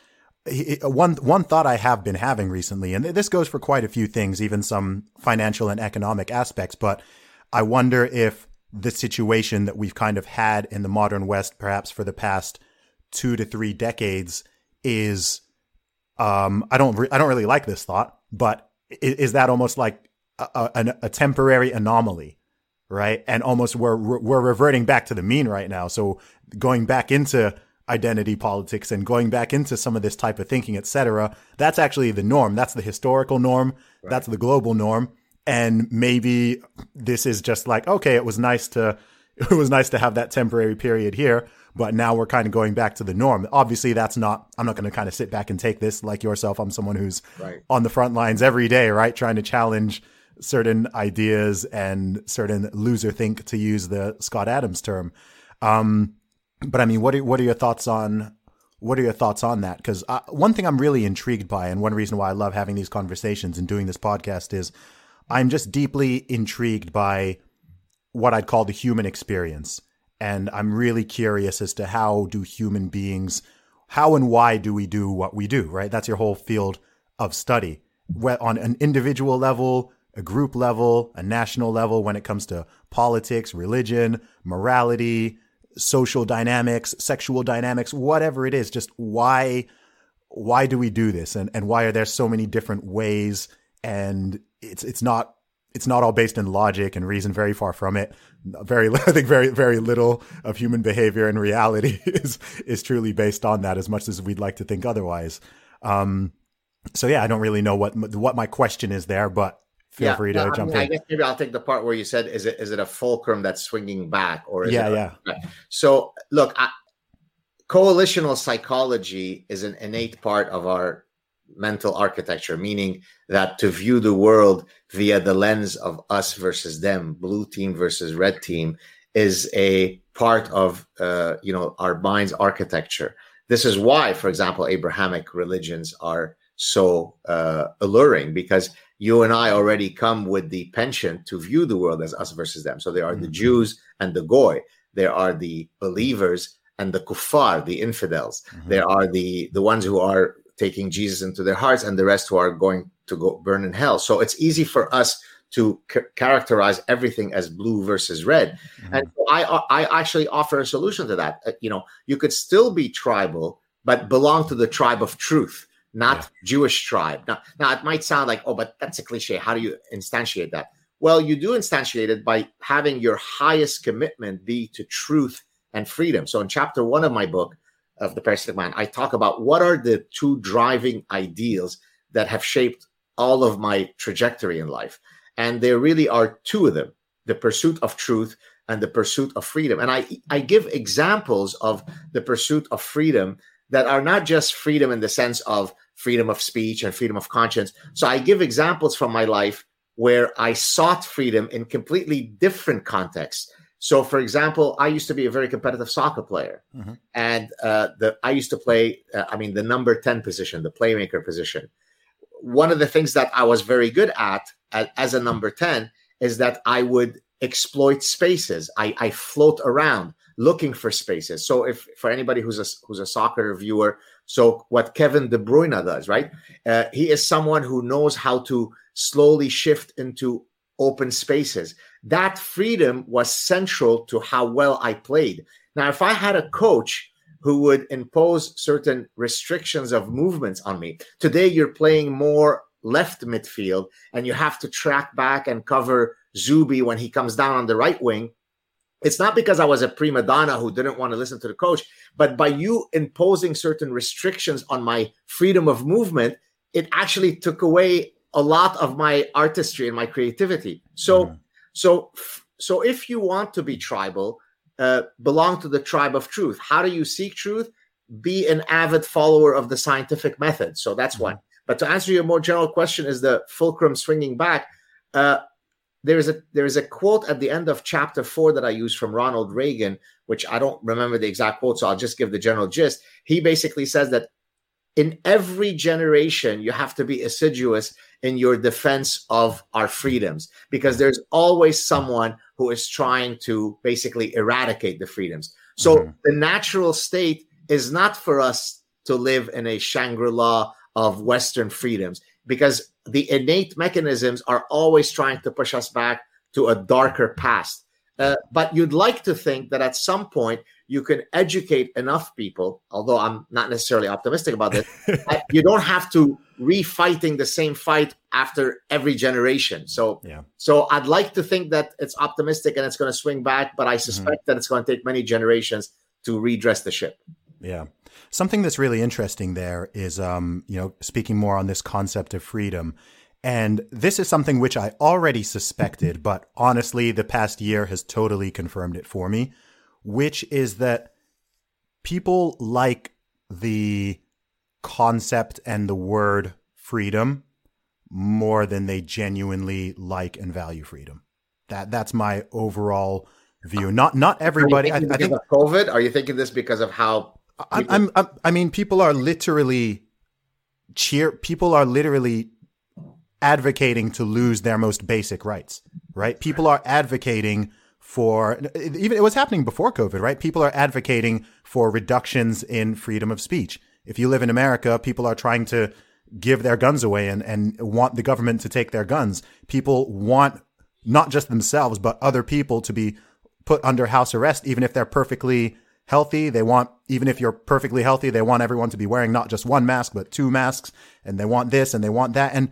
one thought I have been having recently, and this goes for quite a few things, even some financial and economic aspects, but I wonder if the situation that we've kind of had in the modern West, perhaps for the past 2 to 3 decades, is I don't really like this thought, but is that almost like a temporary anomaly, right? And almost we're reverting back to the mean right now. So going back into identity politics and going back into some of this type of thinking, et cetera, that's actually the norm. That's the historical norm. Right. That's the global norm. And maybe this is just like, okay, it was nice to have that temporary period here, but now we're kind of going back to the norm. Obviously, I'm not going to kind of sit back and take this like yourself. I'm someone who's on the front lines every day, right? Trying to challenge certain ideas and certain loser think, to use the Scott Adams term. But I mean, what are your thoughts on that? Because one thing I'm really intrigued by, and one reason why I love having these conversations and doing this podcast, is I'm just deeply intrigued by what I'd call the human experience. And I'm really curious as to how and why do we do what we do, right? That's your whole field of study. On an individual level, a group level, a national level, when it comes to politics, religion, morality, social dynamics, sexual dynamics, whatever it is, just why do we do this? And why are there so many different ways? And it's not all based in logic and reason, very far from it. I think very, very little of human behavior in reality is truly based on that, as much as we'd like to think otherwise. So yeah, I don't really know what my question is there, but feel free to jump in. I guess maybe I'll take the part where you said, is it a fulcrum that's swinging back, or is it? So look, coalitional psychology is an innate part of our mental architecture, meaning that to view the world via the lens of us versus them, blue team versus red team, is a part of our mind's architecture. This is why, for example, Abrahamic religions are so alluring, because you and I already come with the penchant to view the world as us versus them. So there are the Jews and the Goy. There are the believers and the kuffar, the infidels. There are the ones who are taking Jesus into their hearts, and the rest who are going to go burn in hell. So it's easy for us to characterize everything as blue versus red. And I actually offer a solution to that. You could still be tribal, but belong to the tribe of truth, not Jewish tribe. Now it might sound like, oh, but that's a cliche. How do you instantiate that? Well, you do instantiate it by having your highest commitment be to truth and freedom. So in chapter 1 of my book, of The Parasitic Mind, I talk about what are the two driving ideals that have shaped all of my trajectory in life. And there really are two of them: the pursuit of truth and the pursuit of freedom. And I give examples of the pursuit of freedom that are not just freedom in the sense of freedom of speech and freedom of conscience. So I give examples from my life where I sought freedom in completely different contexts. So, for example, I used to be a very competitive soccer player, and I used to play, the number 10 position, the playmaker position. One of the things that I was very good at as a number 10 is that I would exploit spaces. I float around looking for spaces. So, if for anybody who's a soccer viewer, so what Kevin De Bruyne does, right? He is someone who knows how to slowly shift into open spaces. That freedom was central to how well I played. Now, if I had a coach who would impose certain restrictions of movements on me, today you're playing more left midfield and you have to track back and cover Zubi when he comes down on the right wing. It's not because I was a prima donna who didn't want to listen to the coach, but by you imposing certain restrictions on my freedom of movement, it actually took away a lot of my artistry and my creativity. So if you want to be tribal, belong to the tribe of truth. How do you seek truth? Be an avid follower of the scientific method. So that's one. But to answer your more general question, is the fulcrum swinging back? There is a quote at the end of chapter 4 that I use from Ronald Reagan, which I don't remember the exact quote, so I'll just give the general gist. He basically says that in every generation, you have to be assiduous in your defense of our freedoms, because there's always someone who is trying to basically eradicate the freedoms. So the natural state is not for us to live in a Shangri-La of Western freedoms, because the innate mechanisms are always trying to push us back to a darker past. But you'd like to think that at some point you can educate enough people, although I'm not necessarily optimistic about this, that you don't have to re-fighting the same fight after every generation. So Yeah. so I'd like to think that it's optimistic and it's going to swing back, but I suspect that it's going to take many generations to redress the ship. Yeah. Something that's really interesting there is, speaking more on this concept of freedom. And this is something which I already suspected, but honestly, the past year has totally confirmed it for me, which is that people like the concept and the word freedom more than they genuinely like and value freedom. That's my overall view. Not everybody. I think of COVID. Are you thinking this because of how? I mean, people are literally advocating to lose their most basic rights, right? People are advocating for, even it was happening before COVID, right? People are advocating for reductions in freedom of speech. If you live in America, people are trying to give their guns away and want the government to take their guns. People want not just themselves, but other people to be put under house arrest, even if they're perfectly healthy. Even if you're perfectly healthy, they want everyone to be wearing not just one mask, but 2 masks. And they want this and they want that. And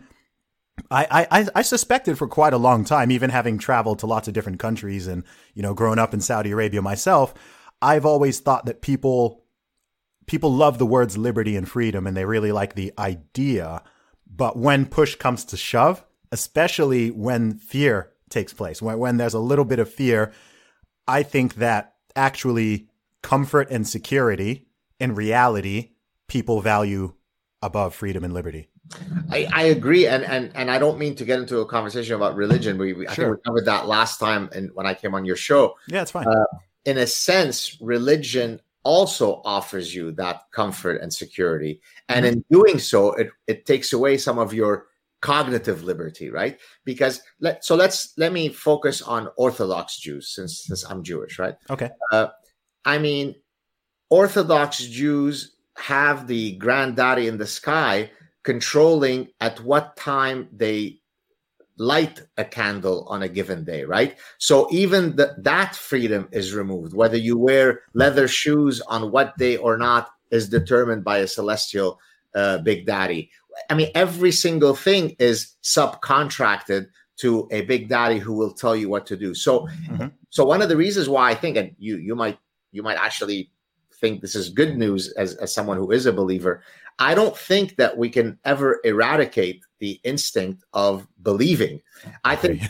I suspected for quite a long time, even having traveled to lots of different countries and, grown up in Saudi Arabia myself, I've always thought that people love the words liberty and freedom and they really like the idea. But when push comes to shove, especially when fear takes place, when there's a little bit of fear, I think that actually comfort and security in reality, people value above freedom and liberty. I agree, and I don't mean to get into a conversation about religion. I think we covered that last time, and when I came on your show. Yeah, it's fine. In a sense, religion also offers you that comfort and security, and in doing so, it takes away some of your cognitive liberty, right? Because let me focus on Orthodox Jews, since I'm Jewish, right? Okay. I mean, Orthodox Jews have the granddaddy in the sky controlling at what time they light a candle on a given day, right? So even that freedom is removed. Whether you wear leather shoes on what day or not is determined by a celestial big daddy. I mean, every single thing is subcontracted to a big daddy who will tell you what to do. So, so one of the reasons why I think, and you might actually think this is good news as someone who is a believer, I don't think that we can ever eradicate the instinct of believing. I think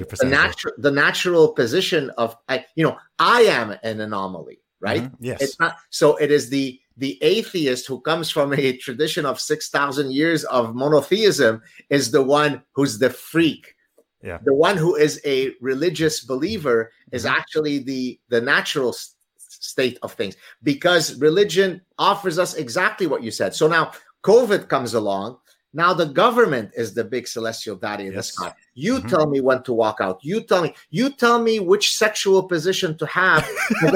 the natural position of, I am an anomaly, right? Yes. It's not, so it is the atheist who comes from a tradition of 6,000 years of monotheism is the one who's the freak. Yeah. The one who is a religious believer is actually the natural state of things, because religion offers us exactly what you said. So now COVID comes along. Now the government is the big celestial daddy in the sky. You tell me when to walk out. You tell me which sexual position to have.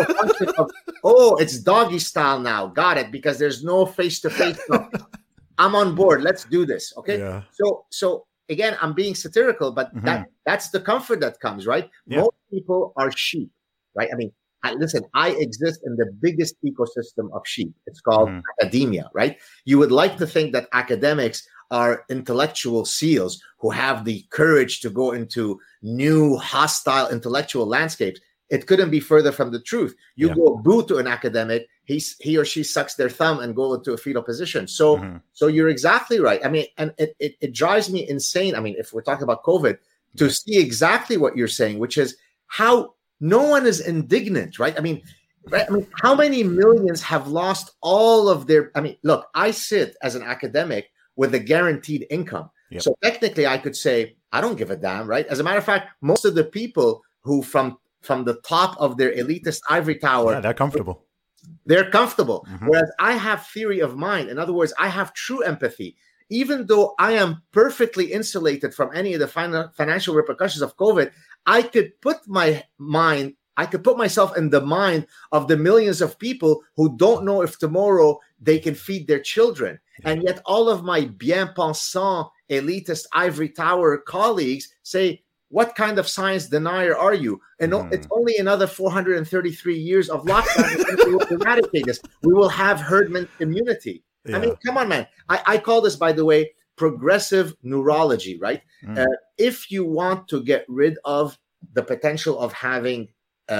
It's doggy style now. Got it. Because there's no face-to-face. I'm on board. Let's do this. Okay. Yeah. So again, I'm being satirical, but that's the comfort that comes, right? Yeah. Most people are sheep, right? I mean, listen, I exist in the biggest ecosystem of sheep. It's called academia, right? You would like to think that academics are intellectual seals who have the courage to go into new, hostile intellectual landscapes. It couldn't be further from the truth. You go boo to an academic, he or she sucks their thumb and go into a fetal position. So, so you're exactly right. I mean, and it drives me insane. I mean, if we're talking about COVID, to see exactly what you're saying, which is how no one is indignant, right? I mean, how many millions have lost all of their? I mean, look, I sit as an academic with a guaranteed income. Yep. So technically I could say, I don't give a damn, right? As a matter of fact, most of the people who from the top of their elitist ivory tower, they're comfortable. They're comfortable. Whereas I have theory of mind. In other words, I have true empathy. Even though I am perfectly insulated from any of the financial repercussions of COVID, I could put myself in the mind of the millions of people who don't know if tomorrow they can feed their children. And yet all of my bien-pensant, elitist ivory tower colleagues say, what kind of science denier are you? And it's only another 433 years of lockdown and we will eradicate this. We will have herd immunity. Yeah. I mean, come on, man. I call this, by the way, progressive neurology, right? If you want to get rid of the potential of having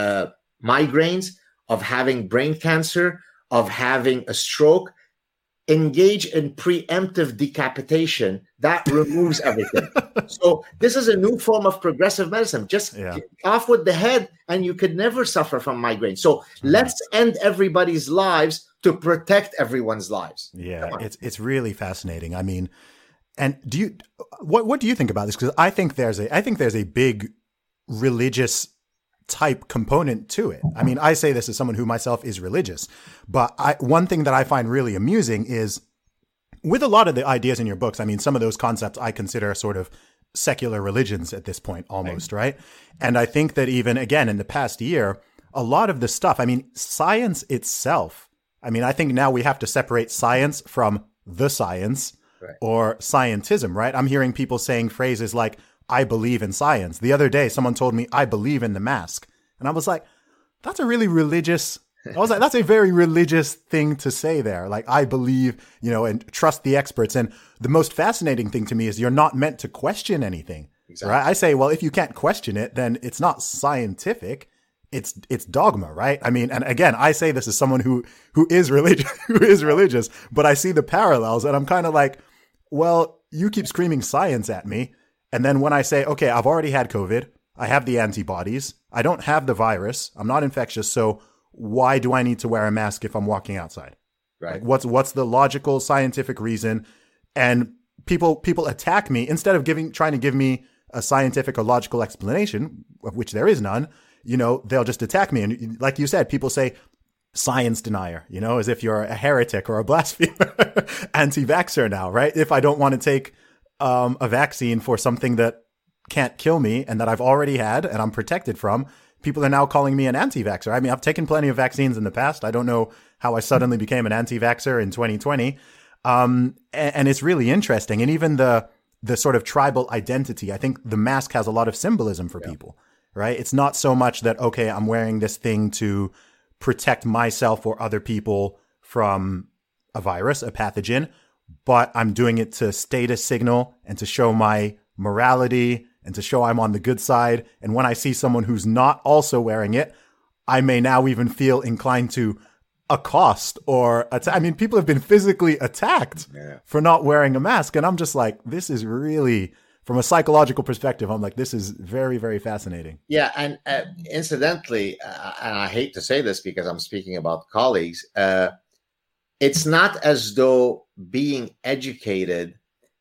migraines, of having brain cancer, of having a stroke, engage in preemptive decapitation. That removes everything. So this is a new form of progressive medicine. Just off with the head and you could never suffer from migraine. So let's end everybody's lives to protect everyone's lives. Yeah, it's really fascinating. I mean, and what do you think about this? Because I think there's a big religious type component to it. I mean, I say this as someone who myself is religious, but one thing that I find really amusing is with a lot of the ideas in your books, I mean, some of those concepts I consider sort of secular religions at this point almost, right? And I think that even, again, in the past year, a lot of the stuff, I mean, science itself, I mean, I think now we have to separate science from the science or scientism, right? I'm hearing people saying phrases like, I believe in science. The other day, someone told me, I believe in the mask. And I was like, that's a really religious, that's a very religious thing to say there. Like, I believe, and trust the experts. And the most fascinating thing to me is you're not meant to question anything, right? I say, well, if you can't question it, then it's not scientific. It's dogma, right? I mean, and again, I say this as someone who is religious, but I see the parallels and I'm kind of like, well, you keep screaming science at me. And then when I say, okay, I've already had COVID, I have the antibodies, I don't have the virus, I'm not infectious, so why do I need to wear a mask if I'm walking outside? Right. Like, what's the logical scientific reason? And people attack me instead of trying to give me a scientific or logical explanation, of which there is none. They'll just attack me. And like you said, people say science denier, as if you're a heretic or a blasphemer, anti-vaxxer now, right? If I don't want to take a vaccine for something that can't kill me and that I've already had and I'm protected from, people are now calling me an anti-vaxxer. I mean, I've taken plenty of vaccines in the past. I don't know how I suddenly became an anti-vaxxer in 2020. And it's really interesting. And even the sort of tribal identity, I think the mask has a lot of symbolism for people, right? It's not so much that, okay, I'm wearing this thing to protect myself or other people from a virus, a pathogen, but I'm doing it to status signal and to show my morality and to show I'm on the good side. And when I see someone who's not also wearing it, I may now even feel inclined to accost or I mean, people have been physically attacked for not wearing a mask. And I'm just like, this is really, from a psychological perspective, I'm like, this is very, very fascinating. Yeah. And incidentally, and I hate to say this because I'm speaking about colleagues, it's not as though being educated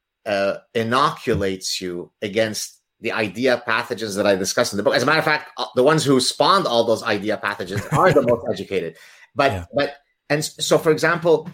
inoculates you against the idea pathogens that I discussed in the book. As a matter of fact, the ones who spawned all those idea pathogens are the most educated. And so, for example,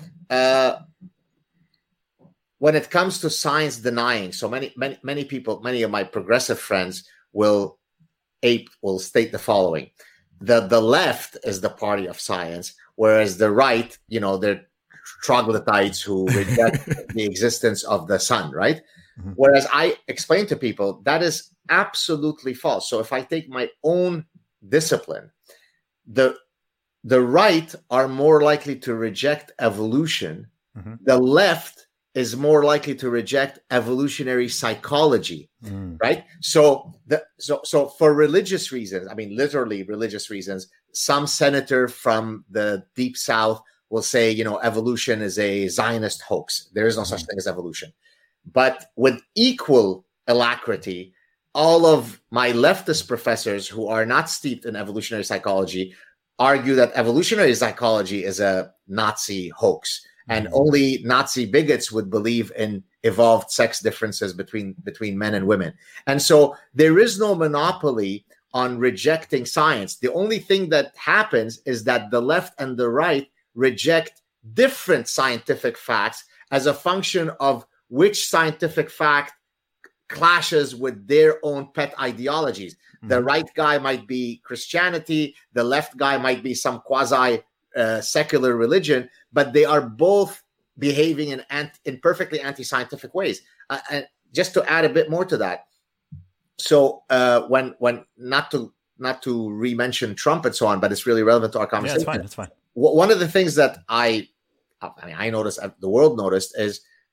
when it comes to science denying, so many people, many of my progressive friends will state the following: the left is the party of science, whereas the right, they're troglodytes who reject the existence of the sun, right? Mm-hmm. Whereas I explain to people that is absolutely false. So if I take my own discipline, the right are more likely to reject evolution. Mm-hmm. The left is more likely to reject evolutionary psychology, right? So for religious reasons, I mean, literally religious reasons, some senator from the deep South will say, evolution is a Zionist hoax. There is no such thing as evolution. But with equal alacrity, all of my leftist professors who are not steeped in evolutionary psychology argue that evolutionary psychology is a Nazi hoax. And only Nazi bigots would believe in evolved sex differences between men and women. And so there is no monopoly on rejecting science. The only thing that happens is that the left and the right reject different scientific facts as a function of which scientific fact clashes with their own pet ideologies. Mm-hmm. The right guy might be Christianity, the left guy might be some quasi secular religion, but they are both behaving in perfectly anti-scientific ways. And just to add a bit more to that, so when not to re-mention Trump and so on, but it's really relevant to our conversation. Yeah, it's fine. One of the things that I noticed, the world noticed, is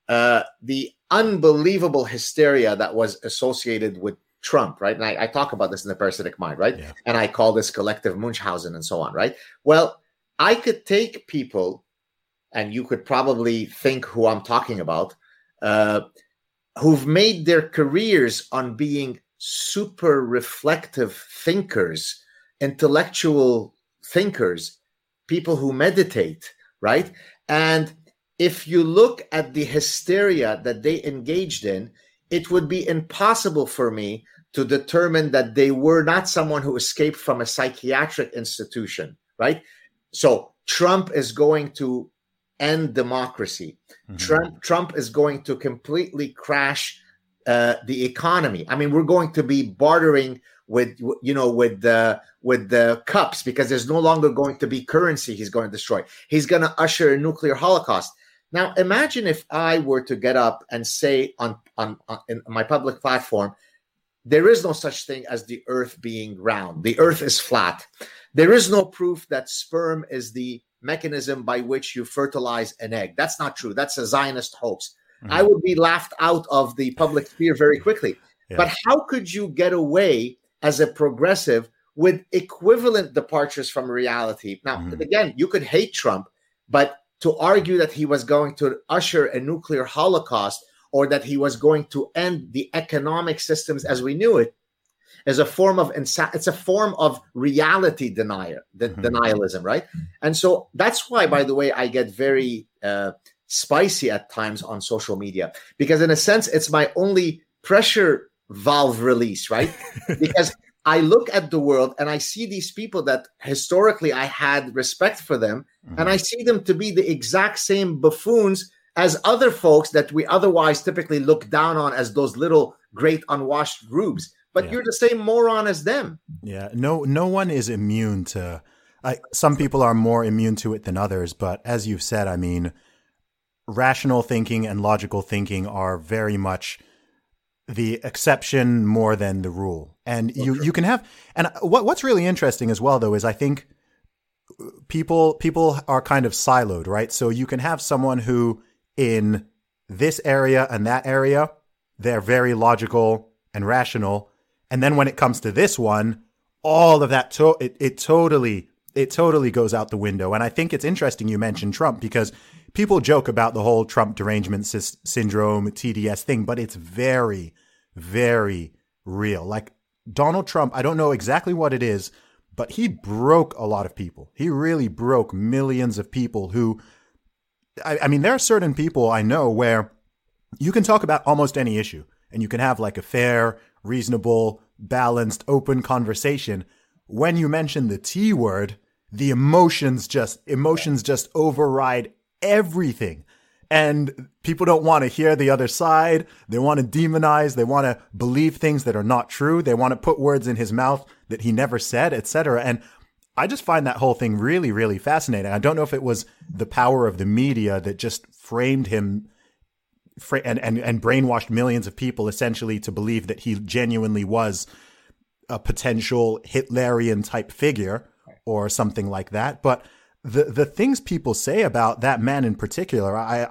the unbelievable hysteria that was associated with Trump, right? And I talk about this in the Parasitic Mind, right? Yeah. And I call this collective Munchausen and so on, right? Well, I could take people, and you could probably think who I'm talking about, who've made their careers on being super reflective thinkers, intellectual thinkers, people who meditate, right? And if you look at the hysteria that they engaged in, it would be impossible for me to determine that they were not someone who escaped from a psychiatric institution, right? So Trump is going to end democracy. Mm-hmm. Trump is going to completely crash the economy. I mean, we're going to be bartering with the cups because there's no longer going to be currency he's going to destroy. He's going to usher a nuclear holocaust. Now, imagine if I were to get up and say on in my public platform, there is no such thing as the earth being round. The earth is flat. There is no proof that sperm is the mechanism by which you fertilize an egg. That's not true. That's a Zionist hoax. Mm-hmm. I would be laughed out of the public sphere very quickly. Yeah. But how could you get away as a progressive with equivalent departures from reality? Now, again, you could hate Trump, but to argue that he was going to usher a nuclear holocaust or that he was going to end the economic systems as we knew it is a form of it's a form of reality denialism, right? And so that's why, by the way, I get very spicy at times on social media, because in a sense, it's my only pressure valve release, right? Because I look at the world and I see these people that historically I had respect for them, and I see them to be the exact same buffoons as other folks that we otherwise typically look down on as those little great unwashed rubes. But you're the same moron as them. Yeah, no one is immune to. Some people are more immune to it than others, but as you've said, I mean, rational thinking and logical thinking are very much the exception more than the rule. And you can have, and what's really interesting as well, though, is I think people are kind of siloed, right? So you can have someone who in this area and that area, they're very logical and rational. And then when it comes to this one, all of that, it totally goes out the window. And I think it's interesting you mentioned Trump, because people joke about the whole Trump derangement syndrome, TDS thing, but it's very, very real. Like Donald Trump, I don't know exactly what it is, but he broke a lot of people. He really broke millions of people who, I mean, there are certain people I know where you can talk about almost any issue and you can have like a fair, reasonable, balanced, open conversation. When you mention the T word, the emotions just override everything. And people don't want to hear the other side. They want to demonize. They want to believe things that are not true. They want to put words in his mouth that he never said, etc. And I just find that whole thing really, really fascinating. I don't know if it was the power of the media that just framed him and brainwashed millions of people essentially to believe that he genuinely was a potential Hitlerian type figure or something like that. But the things people say about that man in particular, I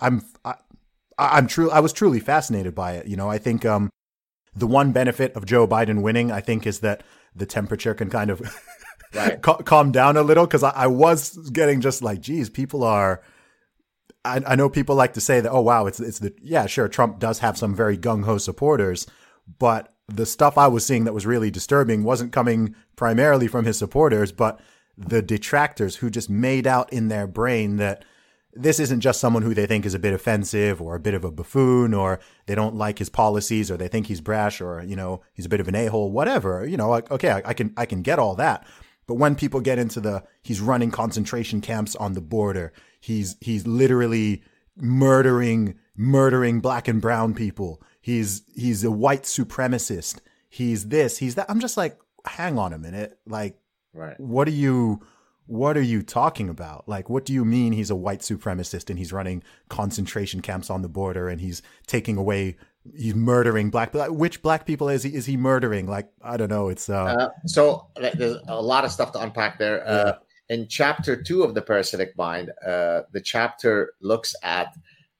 was truly fascinated by it. You know, I think the one benefit of Joe Biden winning, I think, is that the temperature can kind of calm down a little, because I was getting just like, geez, people are. I know people like to say that, oh wow, sure, Trump does have some very gung ho supporters, but the stuff I was seeing that was really disturbing wasn't coming primarily from his supporters, but the detractors who just made out in their brain that this isn't just someone who they think is a bit offensive or a bit of a buffoon, or they don't like his policies, or they think he's brash, or, you know, he's a bit of an a-hole, whatever, you know, like, okay, I can get all that. But when people get into he's running concentration camps on the border, he's literally murdering black and brown people. He's a white supremacist. He's this, he's that. I'm just like, hang on a minute. Like, what are you talking about? Like, what do you mean he's a white supremacist and he's running concentration camps on the border and he's murdering black people? Which black people is he murdering? Like, I don't know. It's so there's a lot of stuff to unpack there. In chapter 2 of the Parasitic Mind, the chapter looks at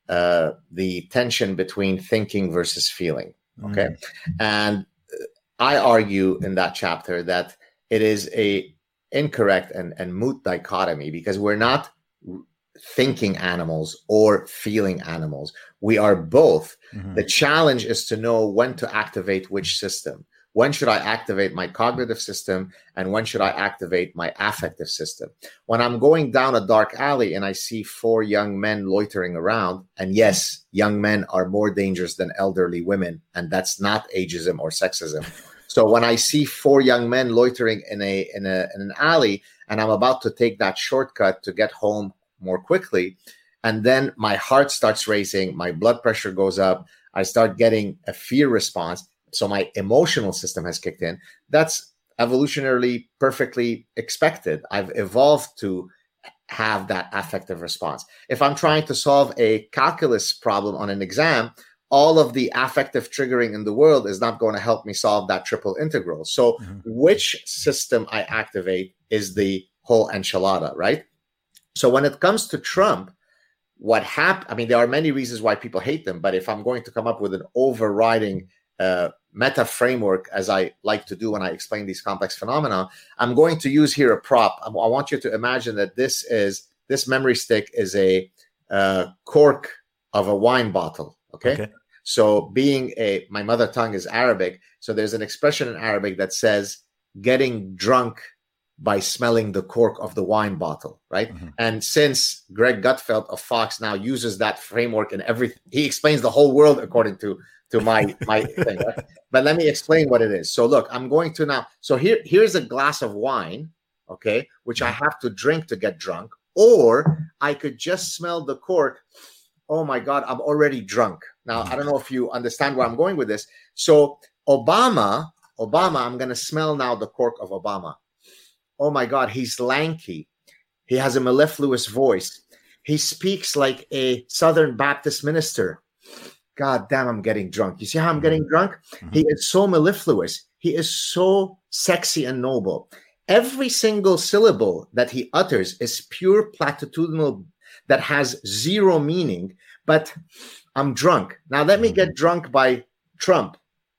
the tension between thinking versus feeling. Okay. And I argue in that chapter that it is a incorrect and moot dichotomy, because we're not thinking animals or feeling animals. We are both. The challenge is to know when to activate which system. When should I activate my cognitive system, and when should I activate my affective system? When I'm going down a dark alley and I see 4 young men loitering around, and yes, young men are more dangerous than elderly women, and that's not ageism or sexism. So when I see 4 young men loitering in an alley, and I'm about to take that shortcut to get home more quickly, and then my heart starts racing, my blood pressure goes up, I start getting a fear response, so my emotional system has kicked in. That's evolutionarily perfectly expected. I've evolved to have that affective response. If I'm trying to solve a calculus problem on an exam, all of the affective triggering in the world is not going to help me solve that triple integral. So which system I activate is the whole enchilada, right? So when it comes to Trump, what happened, I mean, there are many reasons why people hate them, but if I'm going to come up with an overriding meta framework, as I like to do when I explain these complex phenomena, I'm going to use here a prop. I want you to imagine that this memory stick is a cork of a wine bottle. Okay. So my mother tongue is Arabic. So there's an expression in Arabic that says getting drunk by smelling the cork of the wine bottle, right? And since Greg Gutfeld of Fox now uses that framework in everything, he explains the whole world according to my thing. Right? But let me explain what it is. So look, I'm going to now. So here's a glass of wine, okay, which I have to drink to get drunk, or I could just smell the cork. Oh my God, I'm already drunk. Now, I don't know if you understand where I'm going with this. So Obama, I'm going to smell now the cork of Obama. Oh my God, he's lanky. He has a mellifluous voice. He speaks like a Southern Baptist minister. God damn, I'm getting drunk. You see how I'm getting drunk? He is so mellifluous. He is so sexy and noble. Every single syllable that he utters is pure platitudinal that has zero meaning, but I'm drunk. Now let me get drunk by Trump.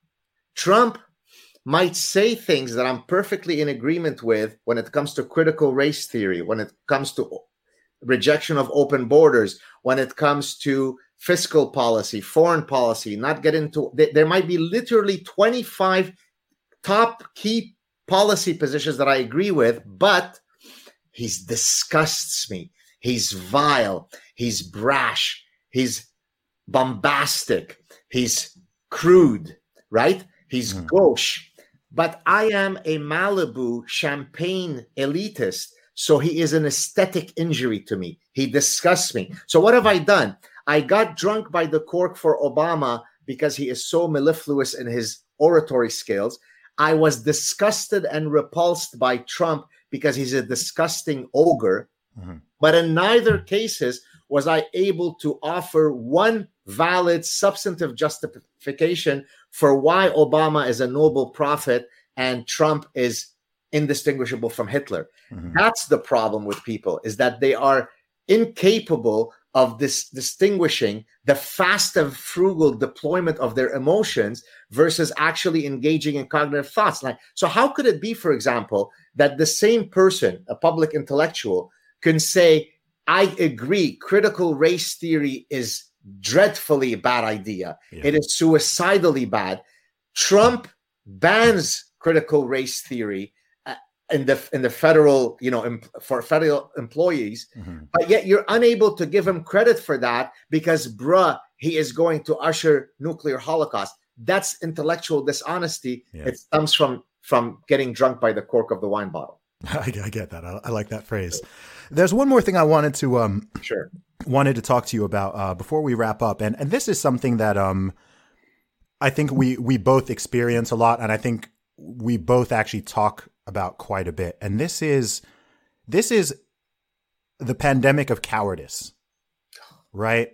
Trump might say things that I'm perfectly in agreement with when it comes to critical race theory, when it comes to rejection of open borders, when it comes to fiscal policy, foreign policy, not get into, there might be literally 25 top key policy positions that I agree with, but he disgusts me. He's vile. He's brash. He's bombastic. He's crude, right? He's gauche. But I am a Malibu champagne elitist, so he is an aesthetic injury to me. He disgusts me. So what have I done? I got drunk by the cork for Obama because he is so mellifluous in his oratory skills. I was disgusted and repulsed by Trump because he's a disgusting ogre. But in neither cases was I able to offer one valid substantive justification for why Obama is a noble prophet and Trump is indistinguishable from Hitler. That's the problem with people, is that they are incapable of distinguishing the fast and frugal deployment of their emotions versus actually engaging in cognitive thoughts. So how could it be, for example, that the same person, a public intellectual, can say, I agree, critical race theory is dreadfully bad idea. It is suicidally bad. Trump bans critical race theory in the federal, for federal employees, but yet you're unable to give him credit for that because, he is going to usher nuclear holocaust. That's intellectual dishonesty. It comes from getting drunk by the cork of the wine bottle. I get that. I like that phrase. There's one more thing I wanted to wanted to talk to you about before we wrap up, and this is something that I think we both experience a lot, and I think we both actually talk about quite a bit. And this is the pandemic of cowardice, right?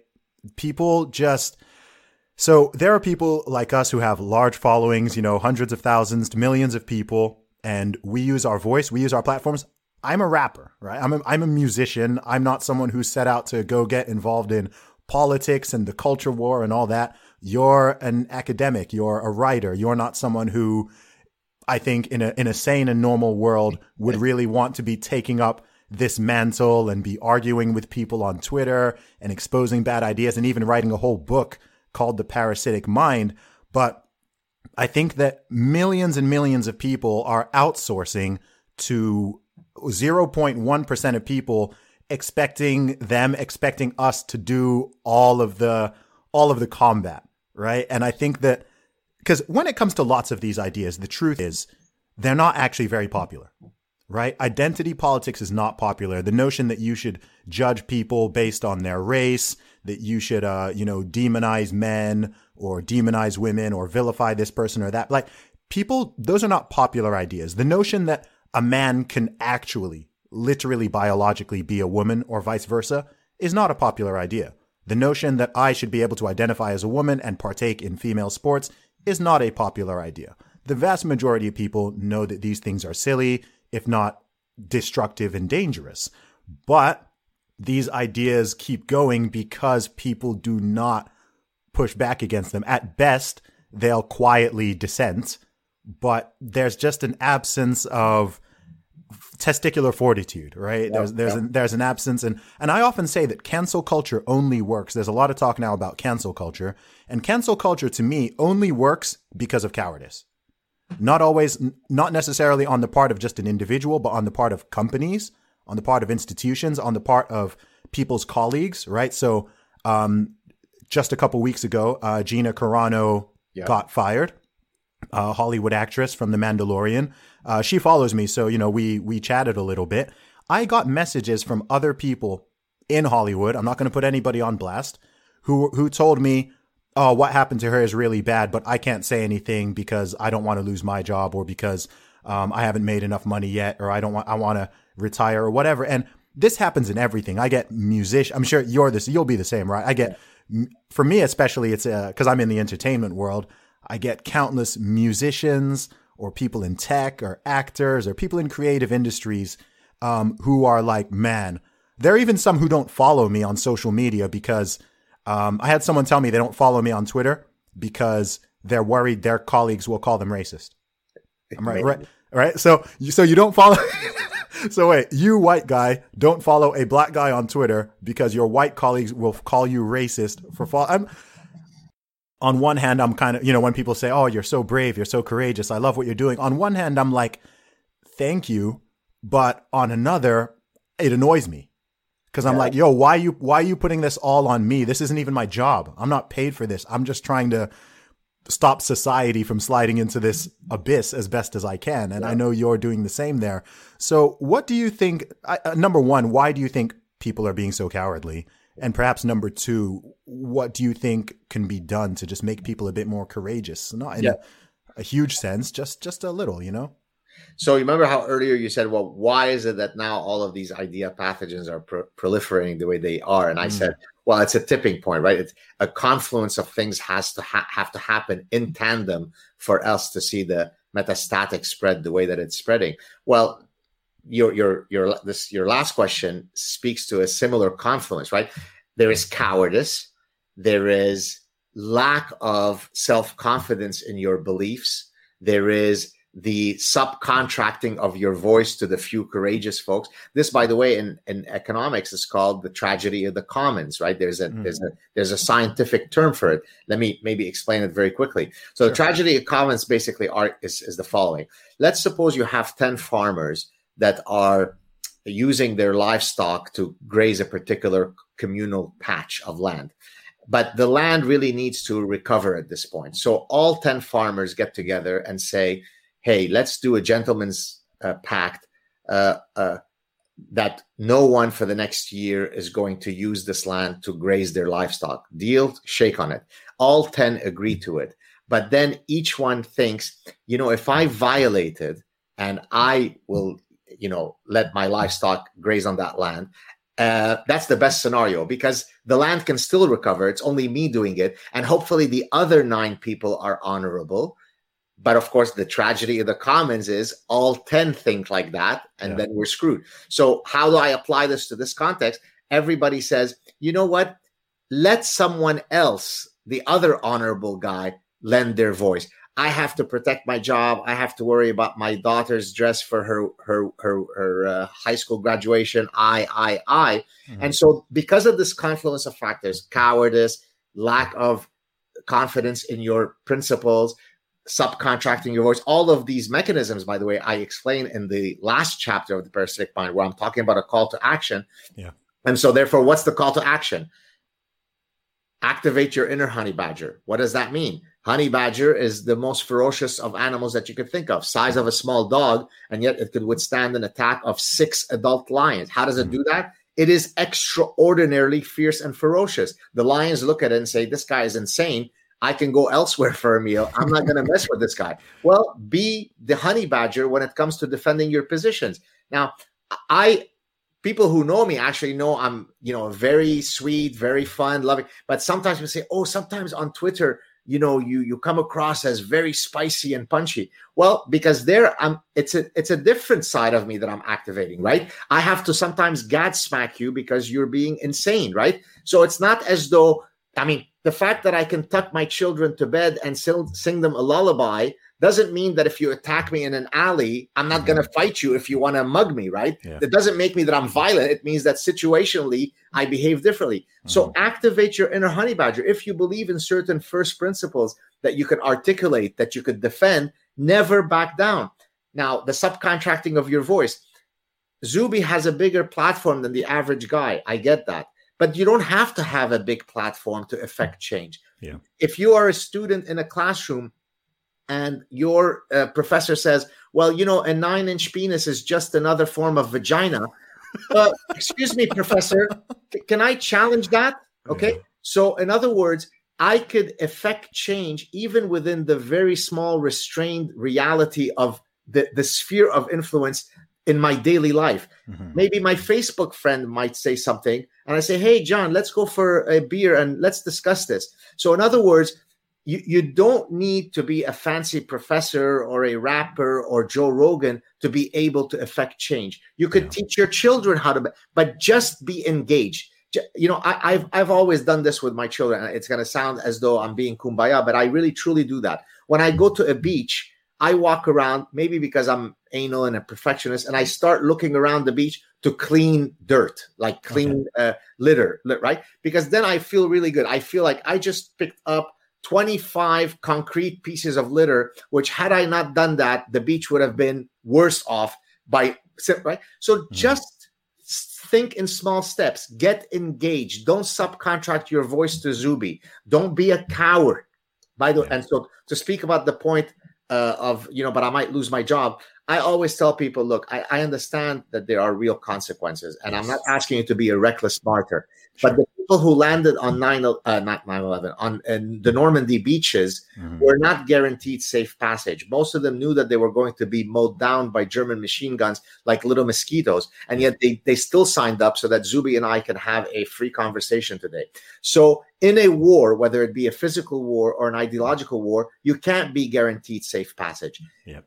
So there are people like us who have large followings, hundreds of thousands to millions of people, and we use our voice, we use our platforms. I'm a rapper, right? I'm a musician. I'm not someone who set out to go get involved in politics and the culture war and all that. You're an academic. You're a writer. You're not someone who I think in a sane and normal world would really want to be taking up this mantle and be arguing with people on Twitter and exposing bad ideas and even writing a whole book called The Parasitic Mind. But I think that millions and millions of people are outsourcing to 0.1% of people, expecting us to do all of the combat, right? And I think that because when it comes to lots of these ideas, the truth is they're not actually very popular, right? Identity politics is not popular. The notion that you should judge people based on their race, that you should, demonize men or demonize women or vilify this person or that, like people, those are not popular ideas. The notion that a man can actually, literally biologically be a woman or vice versa is not a popular idea. The notion that I should be able to identify as a woman and partake in female sports is not a popular idea. The vast majority of people know that these things are silly, if not destructive and dangerous. But these ideas keep going because people do not push back against them. At best, they'll quietly dissent, but there's just an absence of testicular fortitude, right? Yeah, there's an absence. And I often say that cancel culture only works. There's a lot of talk now about cancel culture, and cancel culture to me only works because of cowardice. Not necessarily on the part of just an individual, but on the part of companies, on the part of institutions, on the part of people's colleagues, right? So, just a couple weeks ago, Gina Carano got fired, Hollywood actress from The Mandalorian. She follows me, so, we chatted a little bit. I got messages from other people in Hollywood. I'm not going to put anybody on blast, who told me, oh, what happened to her is really bad, but I can't say anything because I don't want to lose my job, or because I haven't made enough money yet, or I want to retire or whatever. And this happens in everything. I get I'm sure you'll be the same, right? For me especially, it's because I'm in the entertainment world. I get countless musicians or people in tech or actors or people in creative industries who are like, man, there are even some who don't follow me on social media because I had someone tell me they don't follow me on Twitter because they're worried their colleagues will call them racist. I'm right. So you don't follow. So wait, you white guy don't follow a black guy on Twitter because your white colleagues will call you racist for on one hand, I'm kind of, when people say, oh, you're so brave, you're so courageous, I love what you're doing. On one hand, I'm like, thank you. But on another, it annoys me because I'm like, yo, why are you putting this all on me? This isn't even my job. I'm not paid for this. I'm just trying to stop society from sliding into this abyss as best as I can. And I know you're doing the same there. So what do you think, number one, why do you think people are being so cowardly? And perhaps number two, what do you think can be done to just make people a bit more courageous? Not in a huge sense, just a little, So you remember how earlier you said, well, why is it that now all of these idea pathogens are proliferating the way they are? And I said, well, it's a tipping point, right? It's a confluence of things has to have to happen in tandem for us to see the metastatic spread the way that it's spreading. Well, your last question speaks to a similar confluence, right? There is cowardice, there is lack of self-confidence in your beliefs, there is the subcontracting of your voice to the few courageous folks. This, by the way, in economics is called the tragedy of the commons, right? There's a scientific term for it. Let me maybe explain it very quickly. So the tragedy of commons basically is the following. Let's suppose you have 10 farmers that are using their livestock to graze a particular communal patch of land. But the land really needs to recover at this point. So all 10 farmers get together and say, hey, let's do a gentleman's pact that no one for the next year is going to use this land to graze their livestock. Deal, shake on it. All 10 agree to it. But then each one thinks, if I violate it and I will, let my livestock graze on that land, that's the best scenario because the land can still recover. It's only me doing it. And hopefully the other 9 people are honorable. But of course, the tragedy of the commons is all 10 think like that, and then we're screwed. So how do I apply this to this context? Everybody says, you know what? let someone else, the other honorable guy, lend their voice. I have to protect my job. I have to worry about my daughter's dress for her high school graduation. Mm-hmm. And so because of this confluence of factors, cowardice, lack of confidence in your principles, subcontracting your voice, all of these mechanisms, by the way, I explain in the last chapter of the Parasitic Mind, where I'm talking about a call to action. Yeah. And so therefore, what's the call to action? Activate your inner honey badger. What does that mean? Honey badger is the most ferocious of animals that you could think of, size of a small dog, and yet it could withstand an attack of 6 adult lions. How does it do that? It is extraordinarily fierce and ferocious. The lions look at it and say, this guy is insane. I can go elsewhere for a meal. I'm not going to mess with this guy. Well, be the honey badger when it comes to defending your positions. Now, people who know me actually know I'm, very sweet, very fun, loving. But sometimes we say, sometimes on Twitter, you come across as very spicy and punchy. Well, because it's a different side of me that I'm activating, right? I have to sometimes gad smack you because you're being insane, right? So it's not as though, the fact that I can tuck my children to bed and sing them a lullaby doesn't mean that if you attack me in an alley, I'm not going to fight you if you want to mug me, right? Yeah. That doesn't make me that I'm violent. It means that situationally I behave differently. So activate your inner honey badger. If you believe in certain first principles that you could articulate, that you could defend, never back down. Now, the subcontracting of your voice. Zuby has a bigger platform than the average guy. I get that. But you don't have to have a big platform to affect change. Yeah. If you are a student in a classroom and your professor says, well, a 9-inch penis is just another form of vagina. Excuse me, professor, can I challenge that? Okay. Yeah. So in other words, I could affect change even within the very small restrained reality of the sphere of influence in my daily life. Mm-hmm. Maybe my Facebook friend might say something and I say, hey, John, let's go for a beer and let's discuss this. So in other words, you don't need to be a fancy professor or a rapper or Joe Rogan to be able to affect change. You could teach your children how to, but just be engaged. I've always done this with my children. It's going to sound as though I'm being kumbaya, but I really truly do that. When I go to a beach, I walk around, maybe because I'm anal and a perfectionist, and I start looking around the beach to clean dirt, like clean litter, right? Because then I feel really good. I feel like I just picked up 25 concrete pieces of litter, which had I not done that, the beach would have been worse off right? So just think in small steps, get engaged. Don't subcontract your voice to Zuby. Don't be a coward. By the way, and so to speak about the point but I might lose my job. I always tell people, look, I understand that there are real consequences, and I'm not asking you to be a reckless martyr. Sure. But the people who landed on not 9/11, on the Normandy beaches were not guaranteed safe passage. Most of them knew that they were going to be mowed down by German machine guns like little mosquitoes, and yet they still signed up so that Zuby and I can have a free conversation today. So in a war, whether it be a physical war or an ideological war, you can't be guaranteed safe passage. Yep.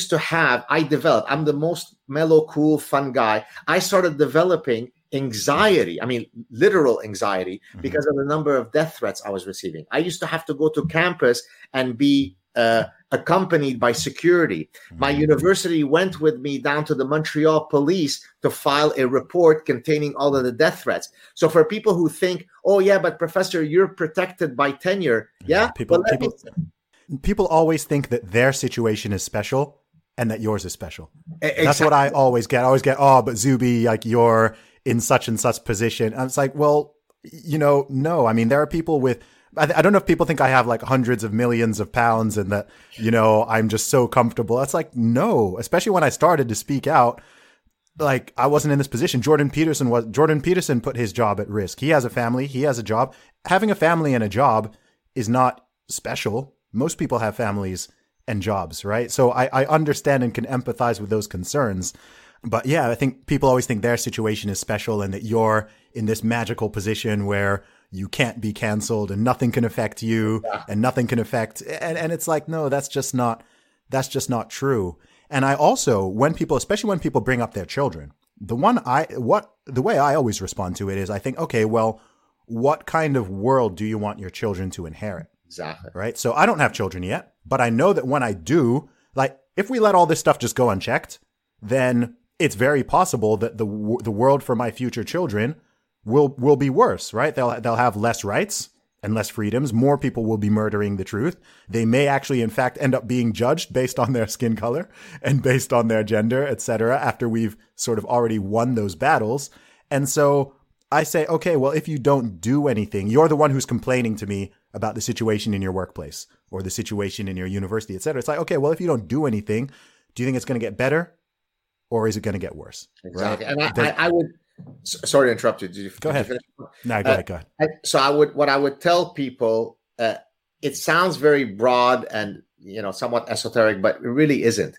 I'm the most mellow, cool, fun guy. I started developing anxiety, literal anxiety, because of the number of death threats I was receiving. I used to have to go to campus and be accompanied by security. My university went with me down to the Montreal police to file a report containing all of the death threats. So for people who think, oh yeah, but professor, you're protected by tenure. Yeah. People always think that their situation is special and that yours is special. Exactly. That's what I always get. But Zuby, like you're in such and such position. And it's like, well, no. There are people with, I don't know if people think I have like hundreds of millions of pounds and that, I'm just so comfortable. It's like, no, especially when I started to speak out, like I wasn't in this position. Jordan Peterson put his job at risk. He has a family. He has a job. Having a family and a job is not special. Most people have families and jobs, right? So I understand and can empathize with those concerns. But yeah, I think people always think their situation is special and that you're in this magical position where you can't be canceled and nothing can affect you and nothing can affect. And it's like, no, that's just not true. And I also, especially when people bring up their children, the way I always respond to it is I think, okay, well, what kind of world do you want your children to inherit? Exactly. Right. So I don't have children yet, but I know that when I do, like if we let all this stuff just go unchecked, then it's very possible that the world for my future children will be worse, right? They'll have less rights and less freedoms. More people will be murdering the truth. They may actually, in fact, end up being judged based on their skin color and based on their gender, etc., after we've sort of already won those battles. And so I say, okay, well, if you don't do anything, you're the one who's complaining to me about the situation in your workplace or the situation in your university, etc. It's like, okay, well, if you don't do anything, do you think it's going to get better or is it going to get worse? Exactly. Right? And I would, sorry to interrupt you. Go ahead. No, go ahead. So what I would tell people, it sounds very broad and, somewhat esoteric, but it really isn't.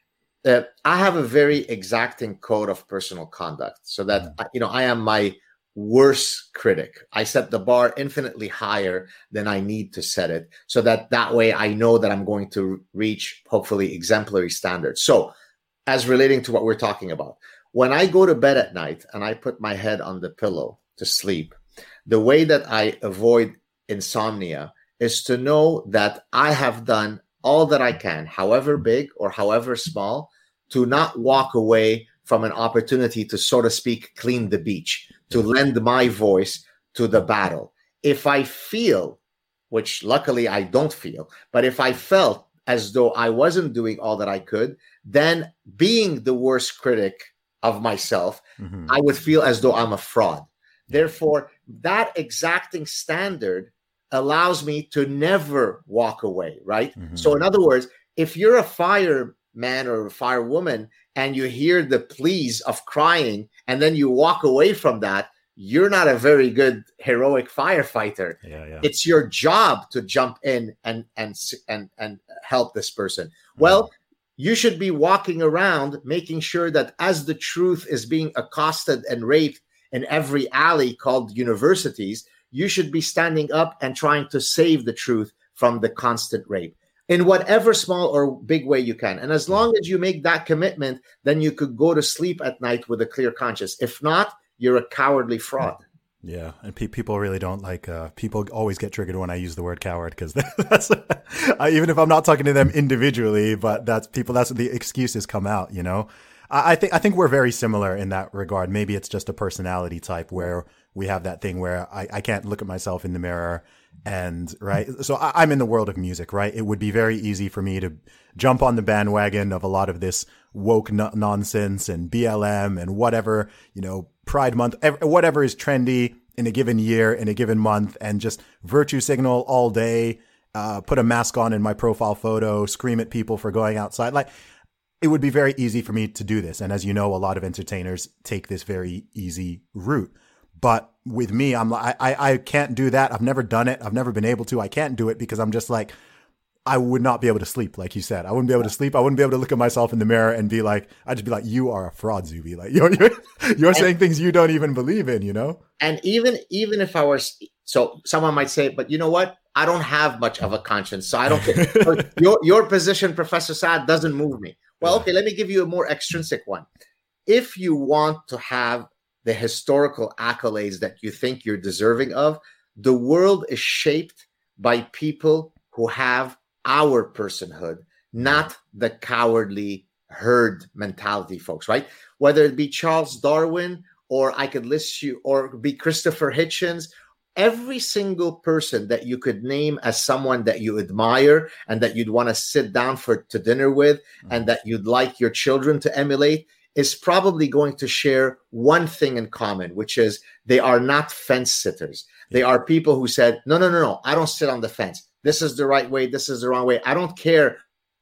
I have a very exacting code of personal conduct so that, I am my worst critic. I set the bar infinitely higher than I need to set it so that way I know that I'm going to reach, hopefully, exemplary standards. So as relating to what we're talking about, when I go to bed at night and I put my head on the pillow to sleep, the way that I avoid insomnia is to know that I have done all that I can, however big or however small, to not walk away from an opportunity to, so to speak, clean the beach, to lend my voice to the battle. If I feel, which luckily I don't feel, but if I felt as though I wasn't doing all that I could, then being the worst critic of myself, I would feel as though I'm a fraud. Therefore, that exacting standard allows me to never walk away, right? So in other words, if you're a fireman or a firewoman and you hear the pleas of crying and then you walk away from that, you're not a very good heroic firefighter. Yeah. It's your job to jump in and help this person. Well, you should be walking around making sure that as the truth is being accosted and raped in every alley called universities, you should be standing up and trying to save the truth from the constant rape in whatever small or big way you can. And as long as you make that commitment, then you could go to sleep at night with a clear conscience. If not, you're a cowardly fraud. Yeah, and people really don't like. People always get triggered when I use the word coward because that's even if I'm not talking to them individually, but that's what the excuses come out. I think we're very similar in that regard. Maybe it's just a personality type where we have that thing where I can't look at myself in the mirror. And right. So I'm in the world of music, right? It would be very easy for me to jump on the bandwagon of a lot of this woke nonsense and BLM and whatever, Pride Month, whatever is trendy in a given year, in a given month, and just virtue signal all day, put a mask on in my profile photo, scream at people for going outside. Like, it would be very easy for me to do this. And as you know, a lot of entertainers take this very easy route. But with me, I can't do that. I've never done it. I've never been able to. I can't do it because I'm just like, I would not be able to sleep, like you said. I wouldn't be able to sleep. I wouldn't be able to look at myself in the mirror and be like, I'd just be like, you are a fraud, Zuby. Like you're saying things you don't even believe in, And even if I was, so someone might say, but you know what? I don't have much of a conscience, so I don't care. your position, Professor Saad, doesn't move me. Well, okay, let me give you a more extrinsic one. If you want to have the historical accolades that you think you're deserving of, the world is shaped by people who have our personhood, not the cowardly herd mentality folks, right? Whether it be Charles Darwin, or I could list you, or be Christopher Hitchens, every single person that you could name as someone that you admire and that you'd want to sit down to dinner with and that you'd like your children to emulate is probably going to share one thing in common, which is they are not fence sitters. They are people who said, no, I don't sit on the fence. This is the right way. This is the wrong way. I don't care.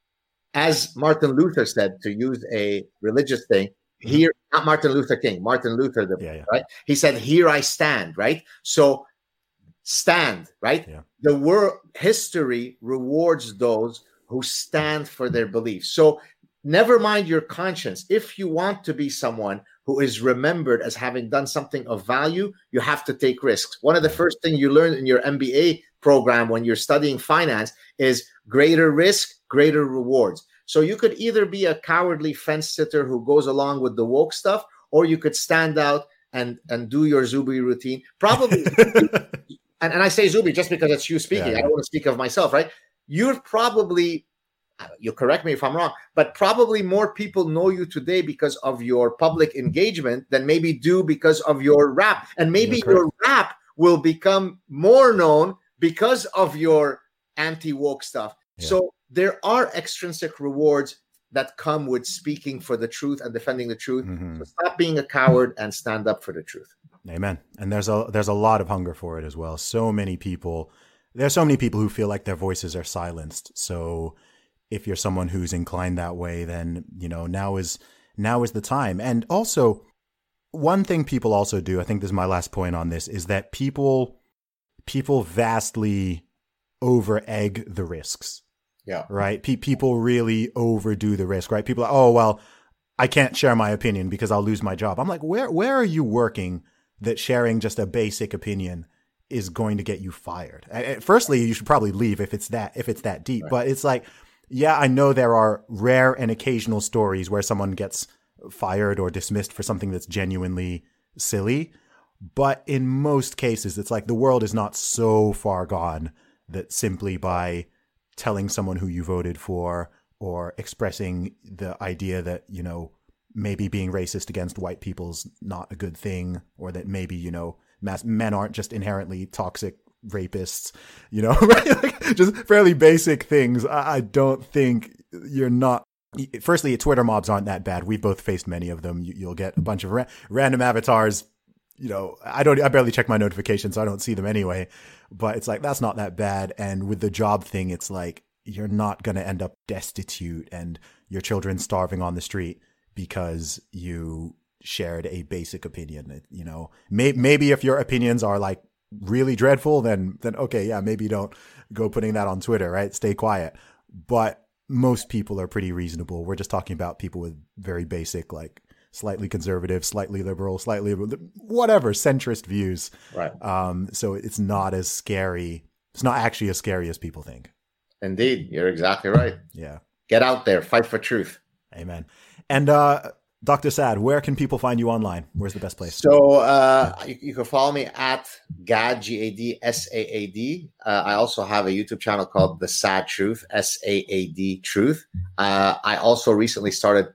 As Martin Luther said, to use a religious thing, here, not Martin Luther King, Martin Luther, right? He said, here I stand, right? So stand, right? Yeah. The world history rewards those who stand for their beliefs. So never mind your conscience. If you want to be someone who is remembered as having done something of value, you have to take risks. One of the first things you learn in your MBA program when you're studying finance is greater risk, greater rewards. So you could either be a cowardly fence sitter who goes along with the woke stuff, or you could stand out and do your Zuby routine. Probably, and I say Zuby just because it's you speaking. Yeah. I don't want to speak of myself, right? You're probably, you correct me if I'm wrong, but probably more people know you today because of your public engagement than maybe do because of your rap. And maybe your rap will become more known because of your anti-woke stuff. Yeah. So there are extrinsic rewards that come with speaking for the truth and defending the truth. Mm-hmm. So stop being a coward and stand up for the truth. Amen. And there's a lot of hunger for it as well. There's so many people who feel like their voices are silenced. So if you're someone who's inclined that way, then, now is the time. And also, one thing people also do, I think this is my last point on this, is that people vastly over-egg the risks. Yeah. Right? People really overdo the risk, right? People are, oh, well, I can't share my opinion because I'll lose my job. I'm like, where are you working that sharing just a basic opinion is going to get you fired? Firstly, you should probably leave if it's that deep. Right. But it's like, yeah, I know there are rare and occasional stories where someone gets fired or dismissed for something that's genuinely silly. But in most cases, it's like the world is not so far gone that simply by telling someone who you voted for or expressing the idea that, maybe being racist against white people's not a good thing, or that maybe, men aren't just inherently toxic rapists, right? Like, just fairly basic things. I don't think you're not. Firstly, Twitter mobs aren't that bad. We've both faced many of them. You'll get a bunch of random avatars. I barely check my notifications, so I don't see them anyway. But it's like, that's not that bad. And with the job thing, it's like, you're not going to end up destitute and your children starving on the street because you shared a basic opinion. Maybe if your opinions are like really dreadful, then okay, yeah, maybe don't go putting that on Twitter, right? Stay quiet. But most people are pretty reasonable. We're just talking about people with very basic, like slightly conservative, slightly liberal, slightly whatever, centrist views. Right. So it's not as scary. It's not actually as scary as people think. Indeed. You're exactly right. Yeah. Get out there. Fight for truth. Amen. And Dr. Saad, where can people find you online? Where's the best place? So you can follow me at Gad, G-A-D-S-A-A-D. I also have a YouTube channel called The Saad Truth, S-A-A-D Truth. I also recently started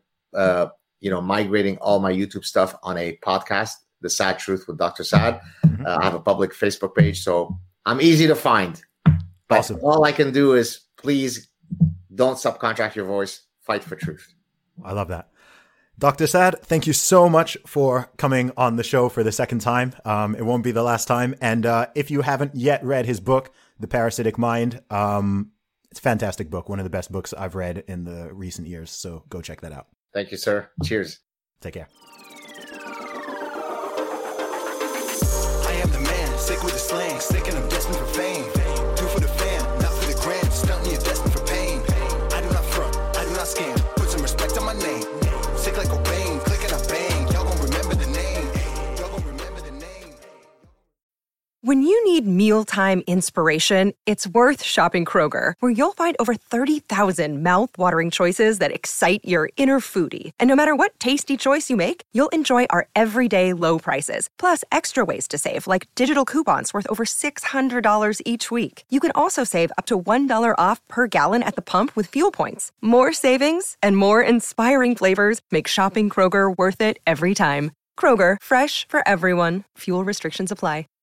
migrating all my YouTube stuff on a podcast, The Saad Truth with Dr. Saad. Mm-hmm. I have a public Facebook page, so I'm easy to find. But awesome. All I can do is please don't subcontract your voice. Fight for truth. I love that. Dr. Saad, thank you so much for coming on the show for the second time. It won't be the last time. And if you haven't yet read his book, The Parasitic Mind, it's a fantastic book. One of the best books I've read in the recent years. So go check that out. Thank you, sir. Cheers. Take care. I am the man, sick with the slang, sick and I'm destined for fame. Do for the fam, not for the gram. Stunting, you're destined for pain. I do not front, I do not scam. Put some respect on my name. Sick like Cobain, click and I bang. Y'all gon' remember the name. Y'all gon' remember the name. When you need mealtime inspiration, it's worth shopping Kroger, where you'll find over 30,000 mouth-watering choices that excite your inner foodie. And no matter what tasty choice you make, you'll enjoy our everyday low prices, plus extra ways to save, like digital coupons worth over $600 each week. You can also save up to $1 off per gallon at the pump with fuel points. More savings and more inspiring flavors make shopping Kroger worth it every time. Kroger, fresh for everyone. Fuel restrictions apply.